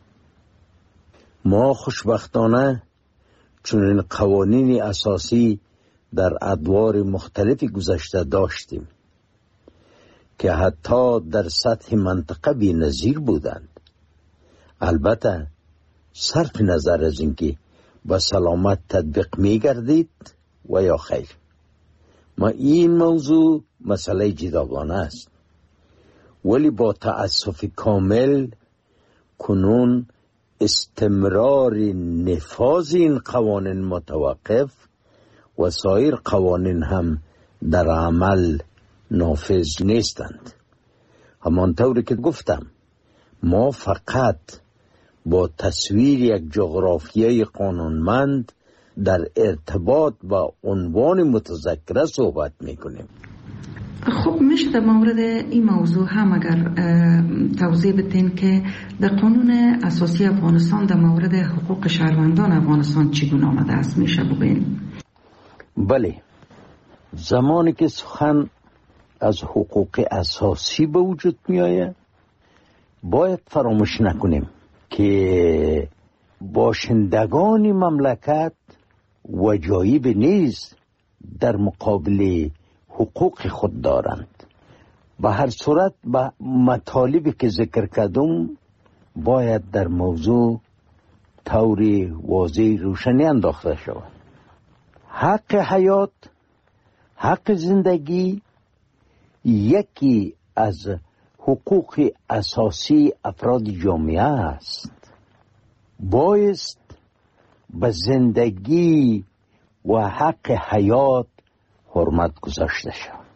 ما خوشبختانه چنین قوانین اساسی در ادوار مختلفی گذشته داشتیم که حتی در سطح منطقه بی‌نظیر بودند. البته صرف نظر از اینکه با سلامت تطبیق می گردید و یا خیر، ما این موضوع مسئله جداگانه است ولی با تأسف کامل کنون استمرار نفاذ این قوانین متوقف و سایر قوانین هم در عمل نافذ نیستند. همانطوری که گفتم ما فقط با تصویر یک جغرافیای قانونمند در ارتباط با عنوان متذکره صحبت میکنیم. خب میشه در مورد این موضوع هم اگر توضیح بدین که در قانون اساسی افغانستان در مورد حقوق شهروندان افغانستان چگونه آمده است میشه بگین؟ بله، زمانی که سخن از حقوق اساسی به وجود می آید باید فراموش نکنیم که باشندگان مملکت وجایب نیز در مقابل حقوق خود دارند. به هر صورت به مطالبی که ذکر کردم باید در موضوع طور واضح روشنی انداخته شود. حق حیات، حق زندگی یکی از حقوق اساسی افراد جامعه است. بایست به زندگی و حق حیات حرمت گذاشته شود.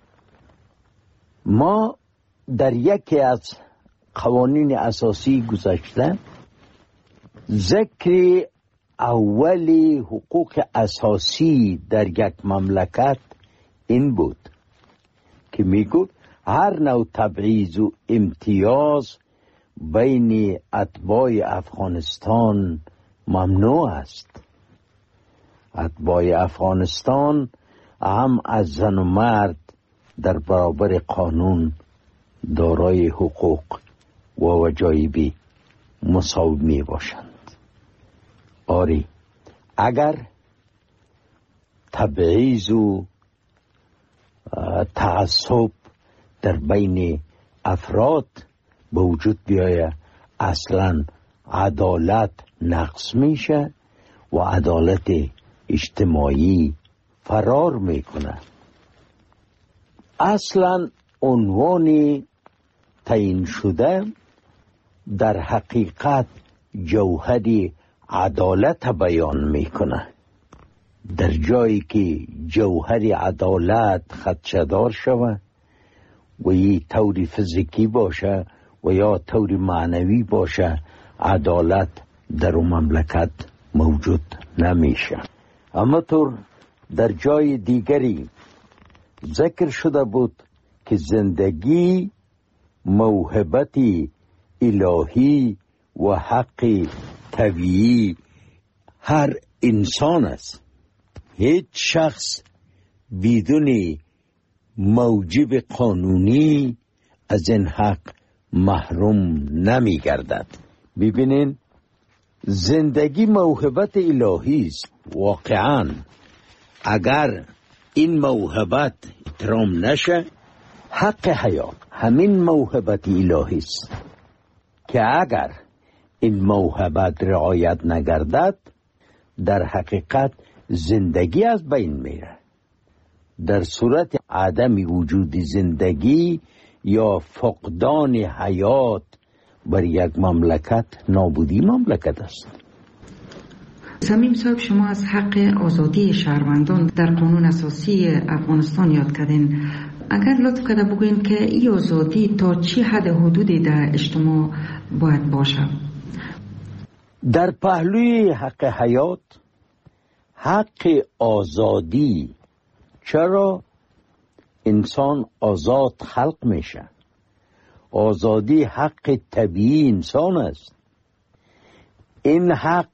ما در یکی از قوانین اساسی گذاشته ذکر اولی حقوق اساسی در یک مملکت این بود که میگو هر نوع تبعیض و امتیاز بین اتباع افغانستان ممنوع است. اتباع افغانستان هم از زن و مرد در برابر قانون دارای حقوق و وجایب مساوی می باشند. آری اگر تبعیض و تعصب در بین افراد به وجود بیاید اصلا عدالت نقص میشه و عدالت اجتماعی فرار میکنه. اصلا عنوان تعیین شده در حقیقت جوهر عدالت بیان میکنه. در جایی که جوهر عدالت خدشه‌دار شود و یه طور فیزیکی باشه و یا طور معنوی باشه عدالت در اون مملکت موجود نمیشه. اما طور در جای دیگری ذکر شده بود که زندگی موهبت الهی و حق طبیعی هر انسان است. هیچ شخص بدون موجب قانونی از این حق محروم نمی گردد. ببینین زندگی موهبت الهی است. واقعا اگر این موهبت احترام نشه حق حیات همین موهبت الهی است که اگر این موهبت رعایت نگردد در حقیقت زندگی از بین میره. در صورت عدم وجود زندگی یا فقدان حیات بر یک مملکت نابودی مملکت است. صمیم صاحب شما از حق آزادی شهروندان در قانون اساسی افغانستان یاد کردین. اگر لطف کرده بگوین که این آزادی تا چی حد حدودی در اجتماع باید باشه؟ در پهلوی حق حیات حق آزادی، چرا انسان آزاد خلق میشه. آزادی حق طبیعی انسان است. این حق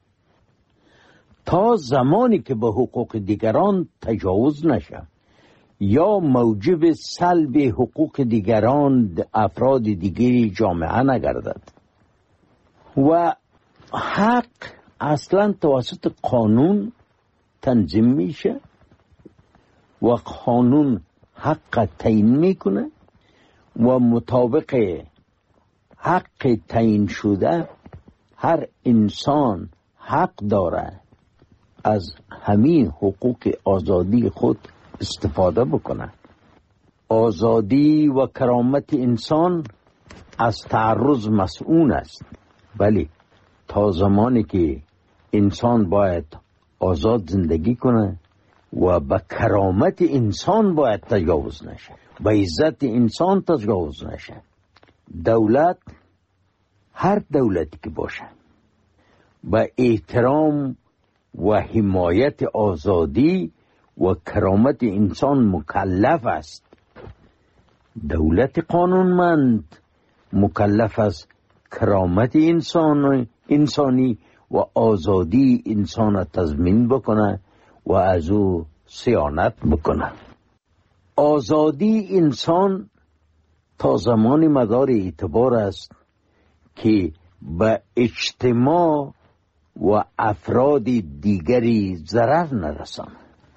تا زمانی که به حقوق دیگران تجاوز نشه یا موجب سلب حقوق دیگران افراد دیگری جامعه نگردد و حق اصلا توسط قانون تنظیم میشه و قانون حق تعیین میکنه و مطابق حق تعیین شده هر انسان حق داره از همین حقوق آزادی خود استفاده بکنه. آزادی و کرامت انسان از تعرض مسئول است، ولی تا زمانی که انسان باید آزاد زندگی کنه و به کرامت انسان باید تجاوز نشه، به عزت انسان تجاوز نشه. دولت، هر دولتی که باشه، به احترام و حمایت آزادی و کرامت انسان مکلف است. دولت قانونمند مکلف است کرامت انسانی و آزادی انسان را تضمین بکنه و از او صیانت بکنه. آزادی انسان تا زمان مدار اعتبار است که به اجتماع و افراد دیگری ضرر نرسانه.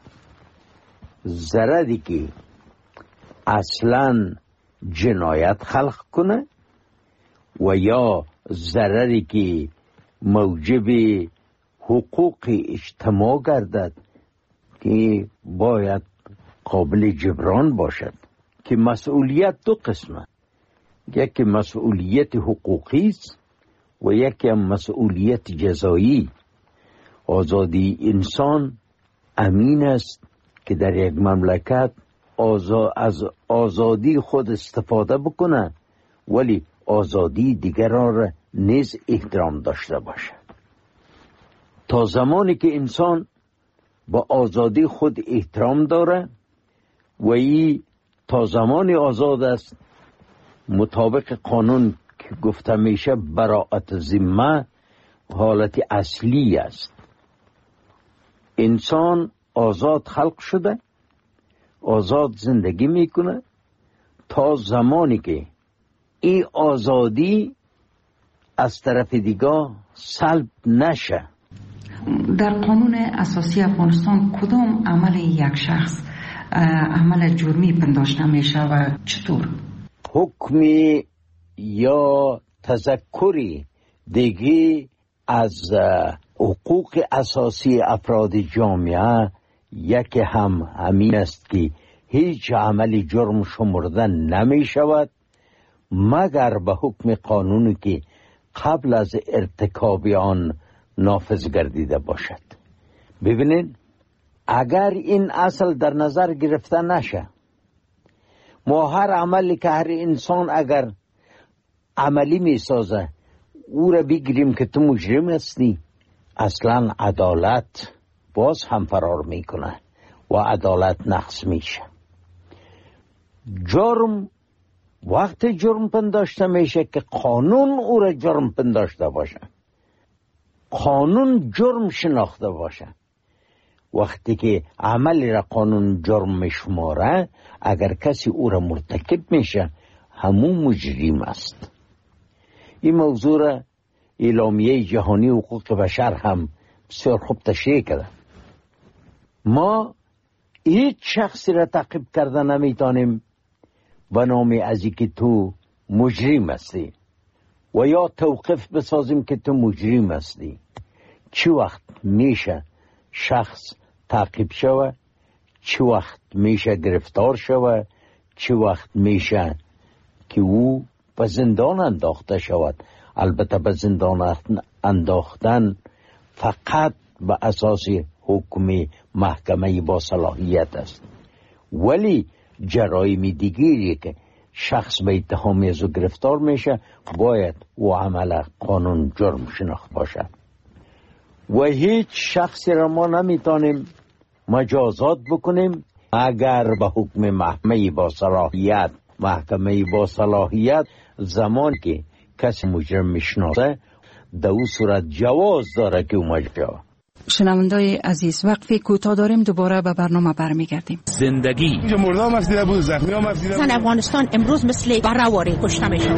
ضرری که اصلا جنایت خلق کنه و یا ضرری که موجب حقوق اجتماع گردد که باید قابل جبران باشد. که مسئولیت دو قسمه، یکی مسئولیت حقوقی است و یکی مسئولیت جزایی. آزادی انسان امین است که در یک مملکت از آزادی خود استفاده بکنه، ولی آزادی دیگران را نیز احترام داشته باشه. تا زمانی که انسان با آزادی خود احترام داره و ای تا زمانی آزاد است، مطابق قانون که گفته میشه براءت ذمه حالت اصلی است. انسان آزاد خلق شده، آزاد زندگی میکنه تا زمانی که این آزادی از طرف دیگه سلب نشه. در قانون اساسی افغانستان کدام عمل یک شخص عمل جرمی پنداشته میشه و چطور؟ حکمی یا تذکری دیگه از حقوق اساسی افراد جامعه یکی همین است که هیچ عمل جرم شمرده نمی شود مگر به حکم قانونی که قبل از ارتکاب آن نافذ گردیده باشد. ببینید، اگر این اصل در نظر گرفته نشه، ما هر عملی که هر انسان اگر عملی می سازه او را بگیریم که تو مجرم هستی، اصلا عدالت باز هم فرار میکنه و عدالت نقص میشه. جرم وقت جرم پنداشته میشه که قانون او را جرم پنداشته باشه، قانون جرم شناخته باشه. وقتی که عملی را قانون جرم میشماره، اگر کسی او را مرتکب میشه همون مجرم است. این موضوع را اعلامیه جهانی حقوق بشر هم بسیار خوب تشریح کرده. ما هیچ شخصی را تعقیب کرده نمیتونیم به نام ازی که تو مجرم هستی و یا توقف بسازیم که تو مجرم هستی. چی وقت میشه شخص تعقیب شوه، چی وقت میشه گرفتار شوه، چی وقت میشه که او به زندان انداخته شود. البته به زندان انداختن فقط به اساس حکم محکمه با صلاحیت است، ولی جرایم دیگری که شخص به اتهام از او گرفتار میشه باید او عمل قانون جرم شناخت باشد و هیچ شخصی را ما نمیتونیم مجازات بکنیم اگر به حکم محکمه با صلاحیت زمان که کسی مجرم میشناسه در او صورت جواز داره که او مجرم. شنوندای عزیز، وقفی کوتاه داریم، دوباره به برنامه برمیگردیم. زندگی مردم افدیده بود، زخمی هم افدیده بود. افغانستان امروز مثل برهواری کشته میشن.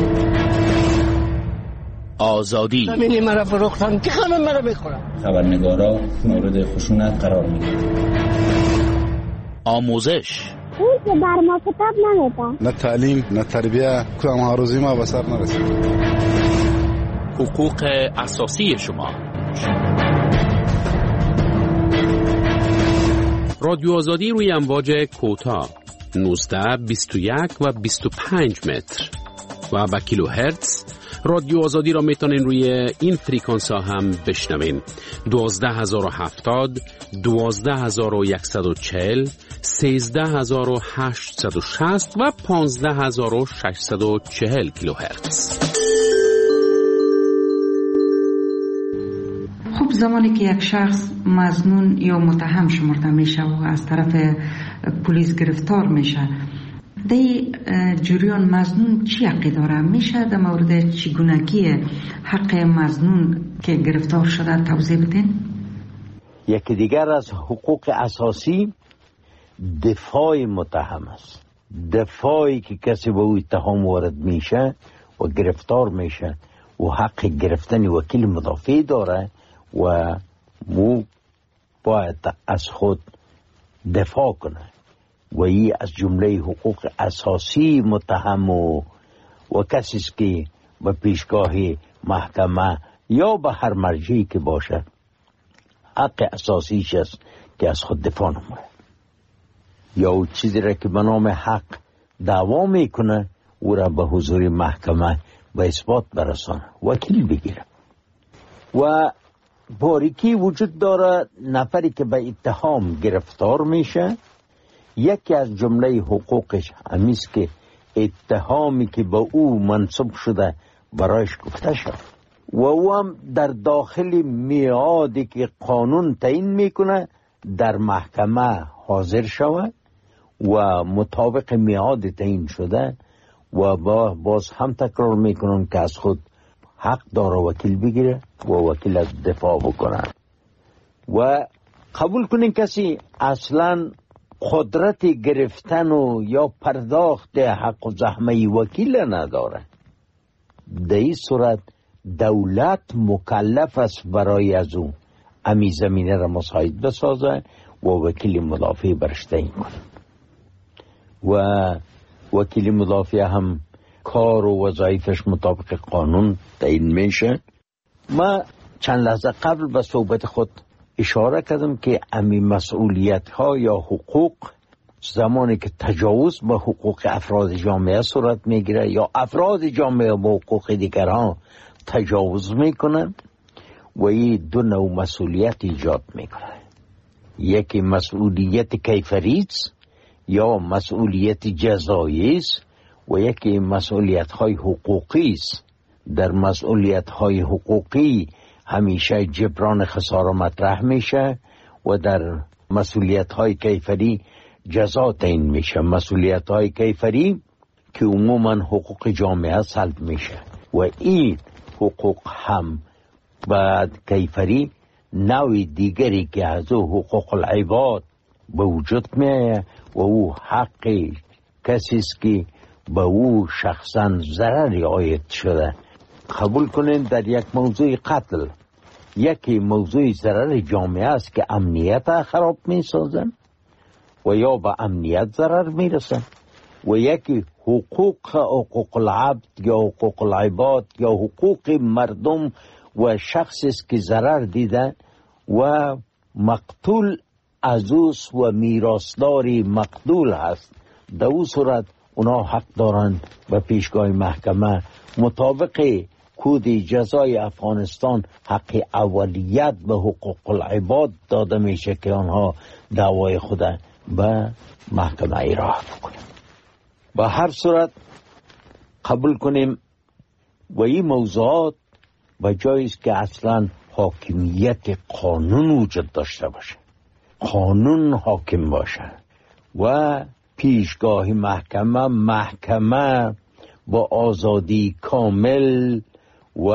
آزادی زمینی مرا فروختن که همه مرا میخورن. خبرنگارا مورد خشونت قرار میگیرن. آموزش اون که بر ما کتاب نمیدن. نه تعلیم نه تربیه، کدام ها روزی ما به سر نرسید. حقوق اساسی شما. رادیو آزادی روی امواج کوتاه 19, 21 و 25 متر و به کیلو هرتز. رادیو آزادی را میتونین روی این فریکانس ها هم بشنوین. 12070، 12140، 13860 و 15640 کیلو هرتز. خب زمانی که یک شخص مظنون یا متهم شمرده میشه و از طرف پلیس گرفتار میشه، دی جریان مظنون چی حقی داره؟ میشه در مورد چگونگی حق مظنون که گرفتار شده توضیح بدین؟ یکی دیگر از حقوق اساسی دفاع متهم است. دفاعی که کسی به او اتهام وارد میشه و گرفتار میشه و حق گرفتن وکیل مدافع داره و مو باید از خود دفاع کنه و این از جمله حقوق اساسی متهم و کسی است که به پیشگاه محکمه یا به هر مرجعی که باشه حق اساسیش است که از خود دفاع نمونه یا او چیزی را که به نام حق دعوا میکنه او را به حضور محکمه به اثبات برسانه، وکیل بگیره. و باریکی وجود داره نفری که به اتهام گرفتار میشه، یکی از جمله حقوقش همیست که اتهامی که به او منصوب شده برایش گفته شد و او هم در داخل میعادی که قانون تعیین میکنه در محکمه حاضر شود و مطابق میعاد تعیین شده و باز هم تکرار میکنن که از خود حق داره وکیل بگیره و وکیل از دفاع بکنه. و قبول کنین کسی اصلا قدرت گرفتن و یا پرداخت حق و زحمه وکیل نداره، در این صورت دولت مکلف است برای از اون امی زمینه را مساعد بسازه و وکیل مدافع برش تعیین کنه و وکیل مدافع هم کار و وظایفش مطابق قانون تعیین میشه. ما چند لحظه قبل به صحبت خود اشاره کردم که امی مسئولیت ها یا حقوق زمانی که تجاوز به حقوق افراد جامعه صورت میگیره یا افراد جامعه با حقوق دیگران تجاوز میکنن و این دو نوع مسئولیت ایجاد میکنه. یکی مسئولیت کیفری یا مسئولیت جزایی است و یکی مسئولیت های حقوقی است. در مسئولیت های حقوقی همیشه جبران خسارة مطرح میشه و در مسئولیت های کیفری جزا تعیین میشه. مسئولیت های کیفری که عموما حقوق جامعه سلب میشه و این حقوق هم بعد کیفری نوع دیگری که از حقوق العباد به وجود میه و او حق کسی است که به او شخصا ضرری عاید شده. قبول کنین در یک موضوع قتل یکی موضوع ضرر جامعه است که امنیت خراب می سازن و یا به امنیت ضرر می رسن و یکی حقوق العبد یا حقوق العباد یا حقوق مردم و شخصی است که ضرر دیده و مقتول عزوز و میراثداری مقتول هست. در او صورت اونا حق دارن به پیشگاه محکمه مطابق کود جزای افغانستان حق اولیت به حقوق العباد داده میشه که آنها دعوای خود به محکمه ایراه بکنن. به هر صورت قبول کنیم و این موضوعات به جایی است که اصلا حاکمیت قانون وجود داشته باشه، قانون حاکم باشه و پیشگاه محکمه با آزادی کامل و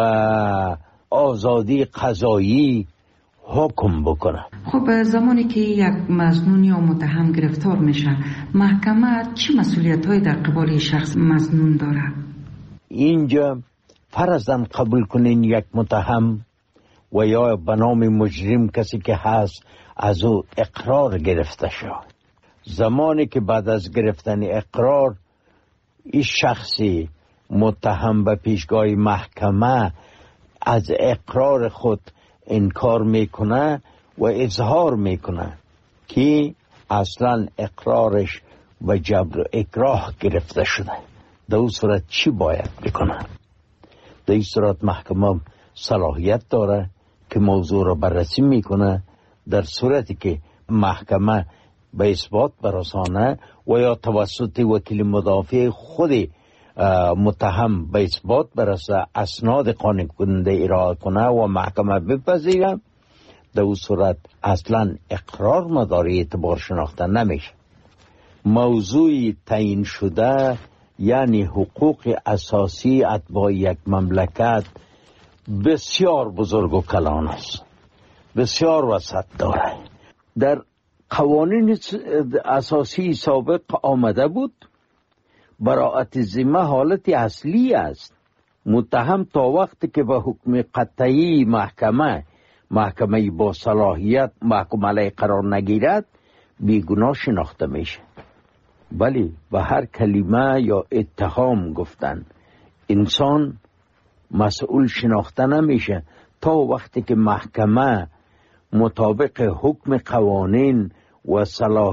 آزادی قضایی حکم بکنه. خب زمانی که یک مظنون یا متهم گرفتار میشه، محکمه چه مسئولیت‌هایی در قبال شخص مظنون داره؟ اینجا فرضاً قبول کنین یک متهم و یا به نام مجرم کسی که هست از او اقرار گرفته شد. زمانی که بعد از گرفتن اقرار این شخصی متهم به پیشگاه محکمه از اقرار خود انکار میکنه و اظهار میکنه که اصلا اقرارش و جبر و اکراه گرفته شده. در اون صورت چی باید بکنه؟ در این صورت محکمه صلاحیت داره که موضوع را بررسی میکنه. در صورتی که محکمه به اثبات برسانه و یا توسط وکیل مدافع خود متهم به اثبات برسه، اسناد قانع کننده ارائه کنه و محکمه بپذیره، در اون صورت اصلا اقرار مداری اعتبار شناخته نمیشه. موضوع تعیین شده یعنی حقوق اساسی اتباع یک مملکت بسیار بزرگ و کلان است، بسیار وسعت داره. در قوانین اساسی سابق آمده بود براءت ذمه حالت اصلی است. متهم تا وقتی که به حکم قطعی محکمه با صلاحیت محکوم علیه قرار نگیرد بیگناه شناخته میشه. ولی به هر کلمه یا اتهام گفتن انسان مسئول شناخته نمیشه تا وقتی که محکمه مطابق حکم قوانین و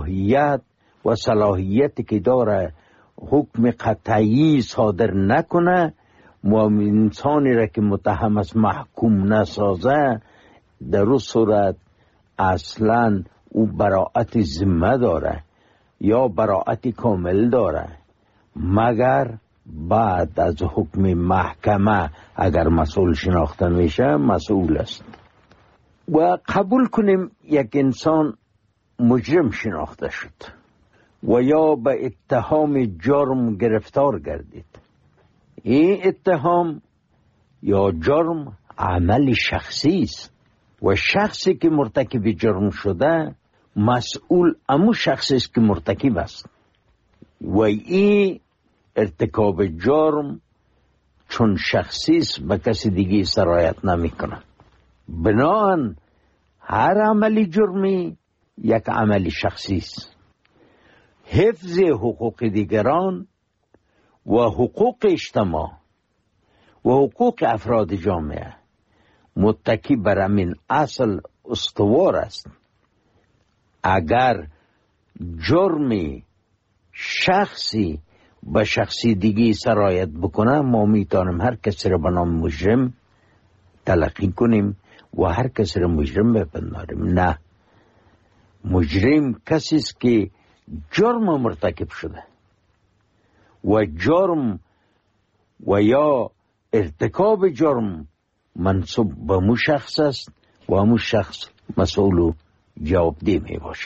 صلاحیتی که داره حکم قطعی صادر نکنه و انسانی را که متهم است محکوم نسازه، در اون صورت اصلا او براءت ذمه داره یا براءت کامل داره، مگر بعد از حکم محکمه اگر مسئول شناخته میشه مسئول است. و قبول کنیم یک انسان مجرم شناخته شد و یا به اتهام جرم گرفتار گردید. این اتهام یا جرم عمل شخصی است و شخصی که مرتکب جرم شده مسئول امو شخصی است که مرتکب است و این ارتکاب جرم چون شخصی است به کسی دیگه سرایت نمی کنه. بنابراین هر عملی جرمی یک عمل شخصی است. حفظ حقوق دیگران و حقوق اجتماع و حقوق افراد جامعه متکی بر همین اصل استوار است. اگر جرمی شخصی به شخصی دیگی سرایت بکنه ما میتونیم هر کسی را به نام مجرم تلقی کنیم و هر کسی را مجرم بپنداریم. نه، مجرم کسی است که جرم مرتکب شده و جرم و یا ارتکاب جرم منصوب به مو شخص است و همون شخص مسئول و جوابدeh می باشد.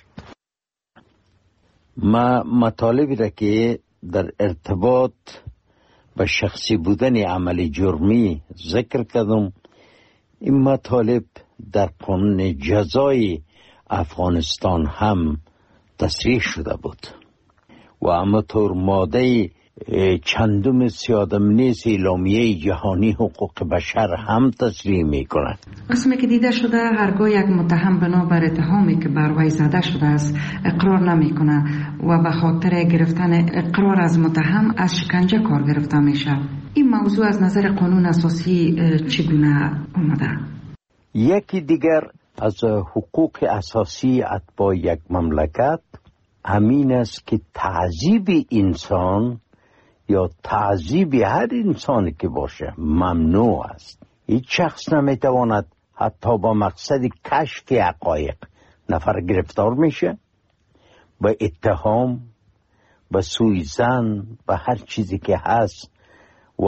ما مطالبی را که در ارتباط به شخصی بودن عمل جرمی ذکر کردم، این مطالب در قانون جزای افغانستان هم تصریح شده بود و همانطور ماده چندم 31 اعلامیه جهانی حقوق بشر هم تصریح می کند. رسمی که دیده شده هرگاه یک متهم بنابر اتهامی که بر وی زده شده است اقرار نمی کنه و به خاطر گرفتن اقرار از متهم از شکنجه کار گرفته میشه. این موضوع از نظر قانون اساسی چگونه آمده؟ یکی دیگر از حقوق اساسی اتباع یک مملکت همین است که تعذیب انسان یا تعذیب هر انسانی که باشه ممنوع است. هیچ شخص نمیتواند حتی با مقصد کشف حقایق نفر گرفتار میشه به اتهام، به سوءظن، به هر چیزی که هست و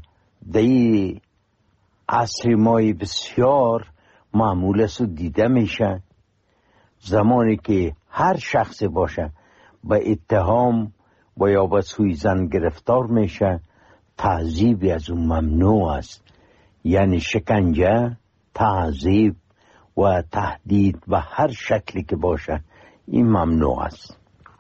در عصر ما بسیار معمول است و دیده میشه. زمانی که هر شخص باشه به اتهام و یا به سوءظن گرفتار میشه تعذیب از اون ممنوع است. یعنی شکنجه، تعذیب و تهدید به هر شکلی که باشه این ممنوع است.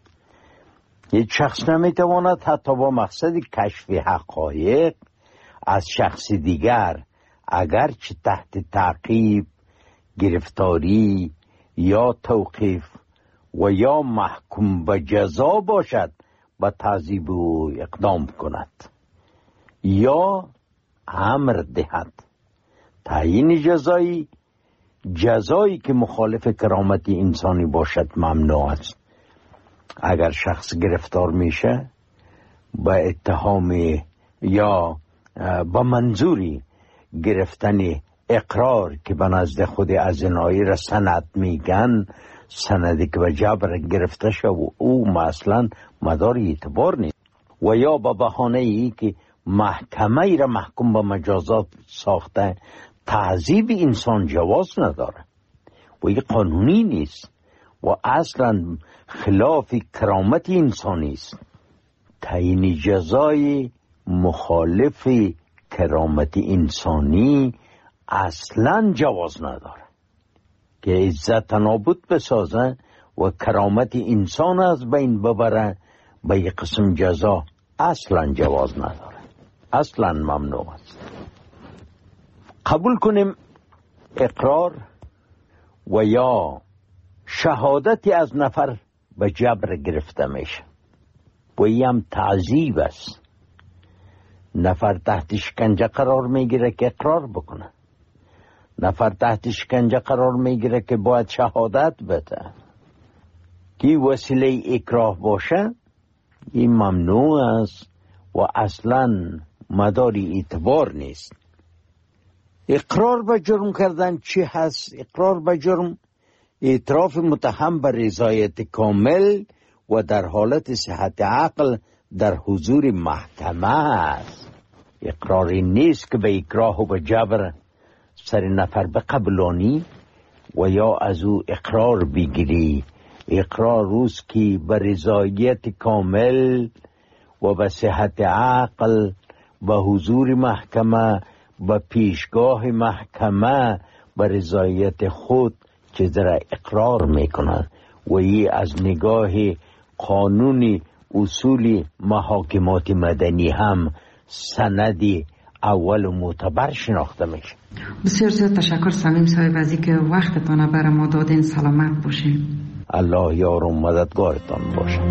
یک شخص نمیتواند حتی با مقصد کشف حقایق از شخص دیگر اگرچه تحت تعقیب، گرفتاری یا توقیف و یا محکوم به جزا باشد به تعذیب و اقدام کند یا امر دهد. تعیین جزایی که مخالف کرامت انسانی باشد ممنوع است. اگر شخص گرفتار میشه با اتهام یا با منظوری گرفتن اقرار که به نزد خود ازینایی را سند میگن، سندی که به جبر گرفته شد و او اصلا مدار اعتبار نیست، و یا با بهانه ای که محکمه ای را محکوم به مجازات ساخته، تعذیب انسان جواز نداره و این قانونی نیست و اصلا خلاف کرامت انسانی است. تعیین جزای مخالف کرامت انسانی اصلا جواز نداره که عزت نابود بسازه و کرامت انسان از بین ببره. به یک قسم جزا اصلا جواز نداره، اصلا ممنوع است. قبول کنیم اقرار و یا شهادتی از نفر به جبر گرفته میشه و این هم تعذیب است. نفر تحت شکنجه قرار میگیره که اقرار بکنه، نفر تحت شکنجه قرار میگیره که باید شهادت بده. که وسیله اکراه باشه این ممنوع است و اصلا مداری اعتبار نیست. اقرار به جرم کردن چی هست؟ اقرار به جرم اعتراف متهم به رضایت کامل و در حالت صحت عقل در حضور محکمه است. اقراری نیست که به اکراه و به جبر سر نفر بقبلانی و یا از او اقرار بگیری. اقرار روز که به رضایت کامل و به صحت عقل به حضور محکمه به پیشگاه محکمه به رضایت خود چیزی اقرار میکنن و این از نگاه قانون اصول محاکمات مدنی هم سندی اول و معتبر شناخته میشه. بسیار زیاد تشکر صمیم صاحب از اینکه وقتتان برای ما دادین. سلامت باشین. الله یار و مددگارتان باشه.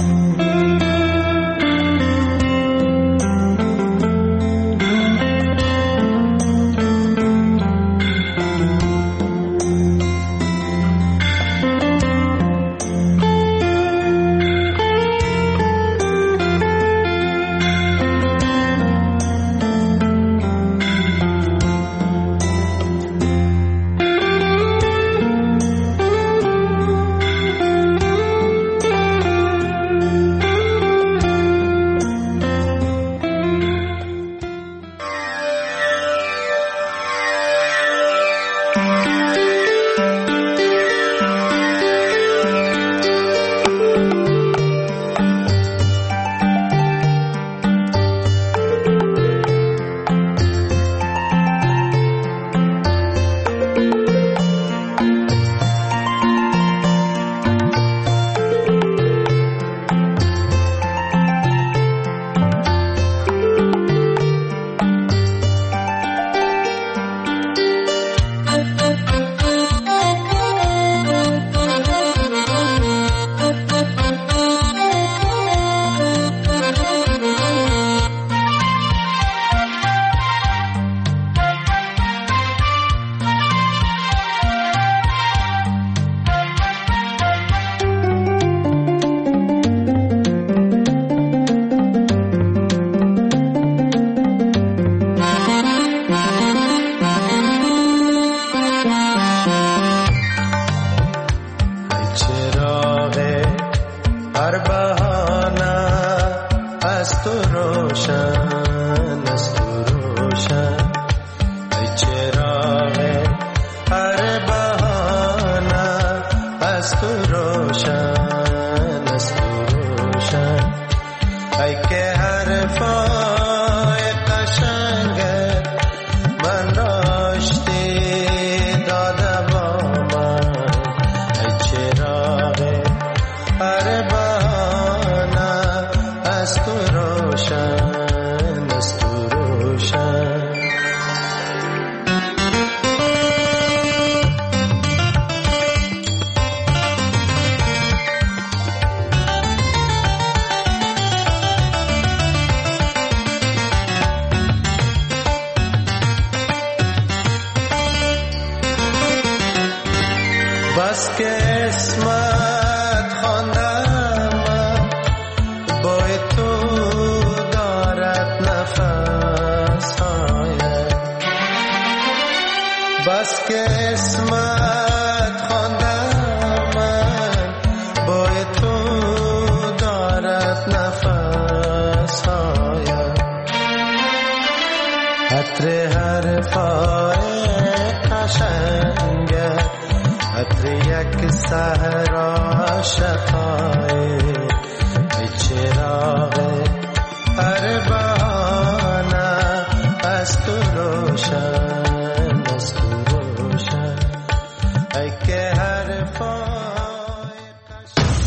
صفای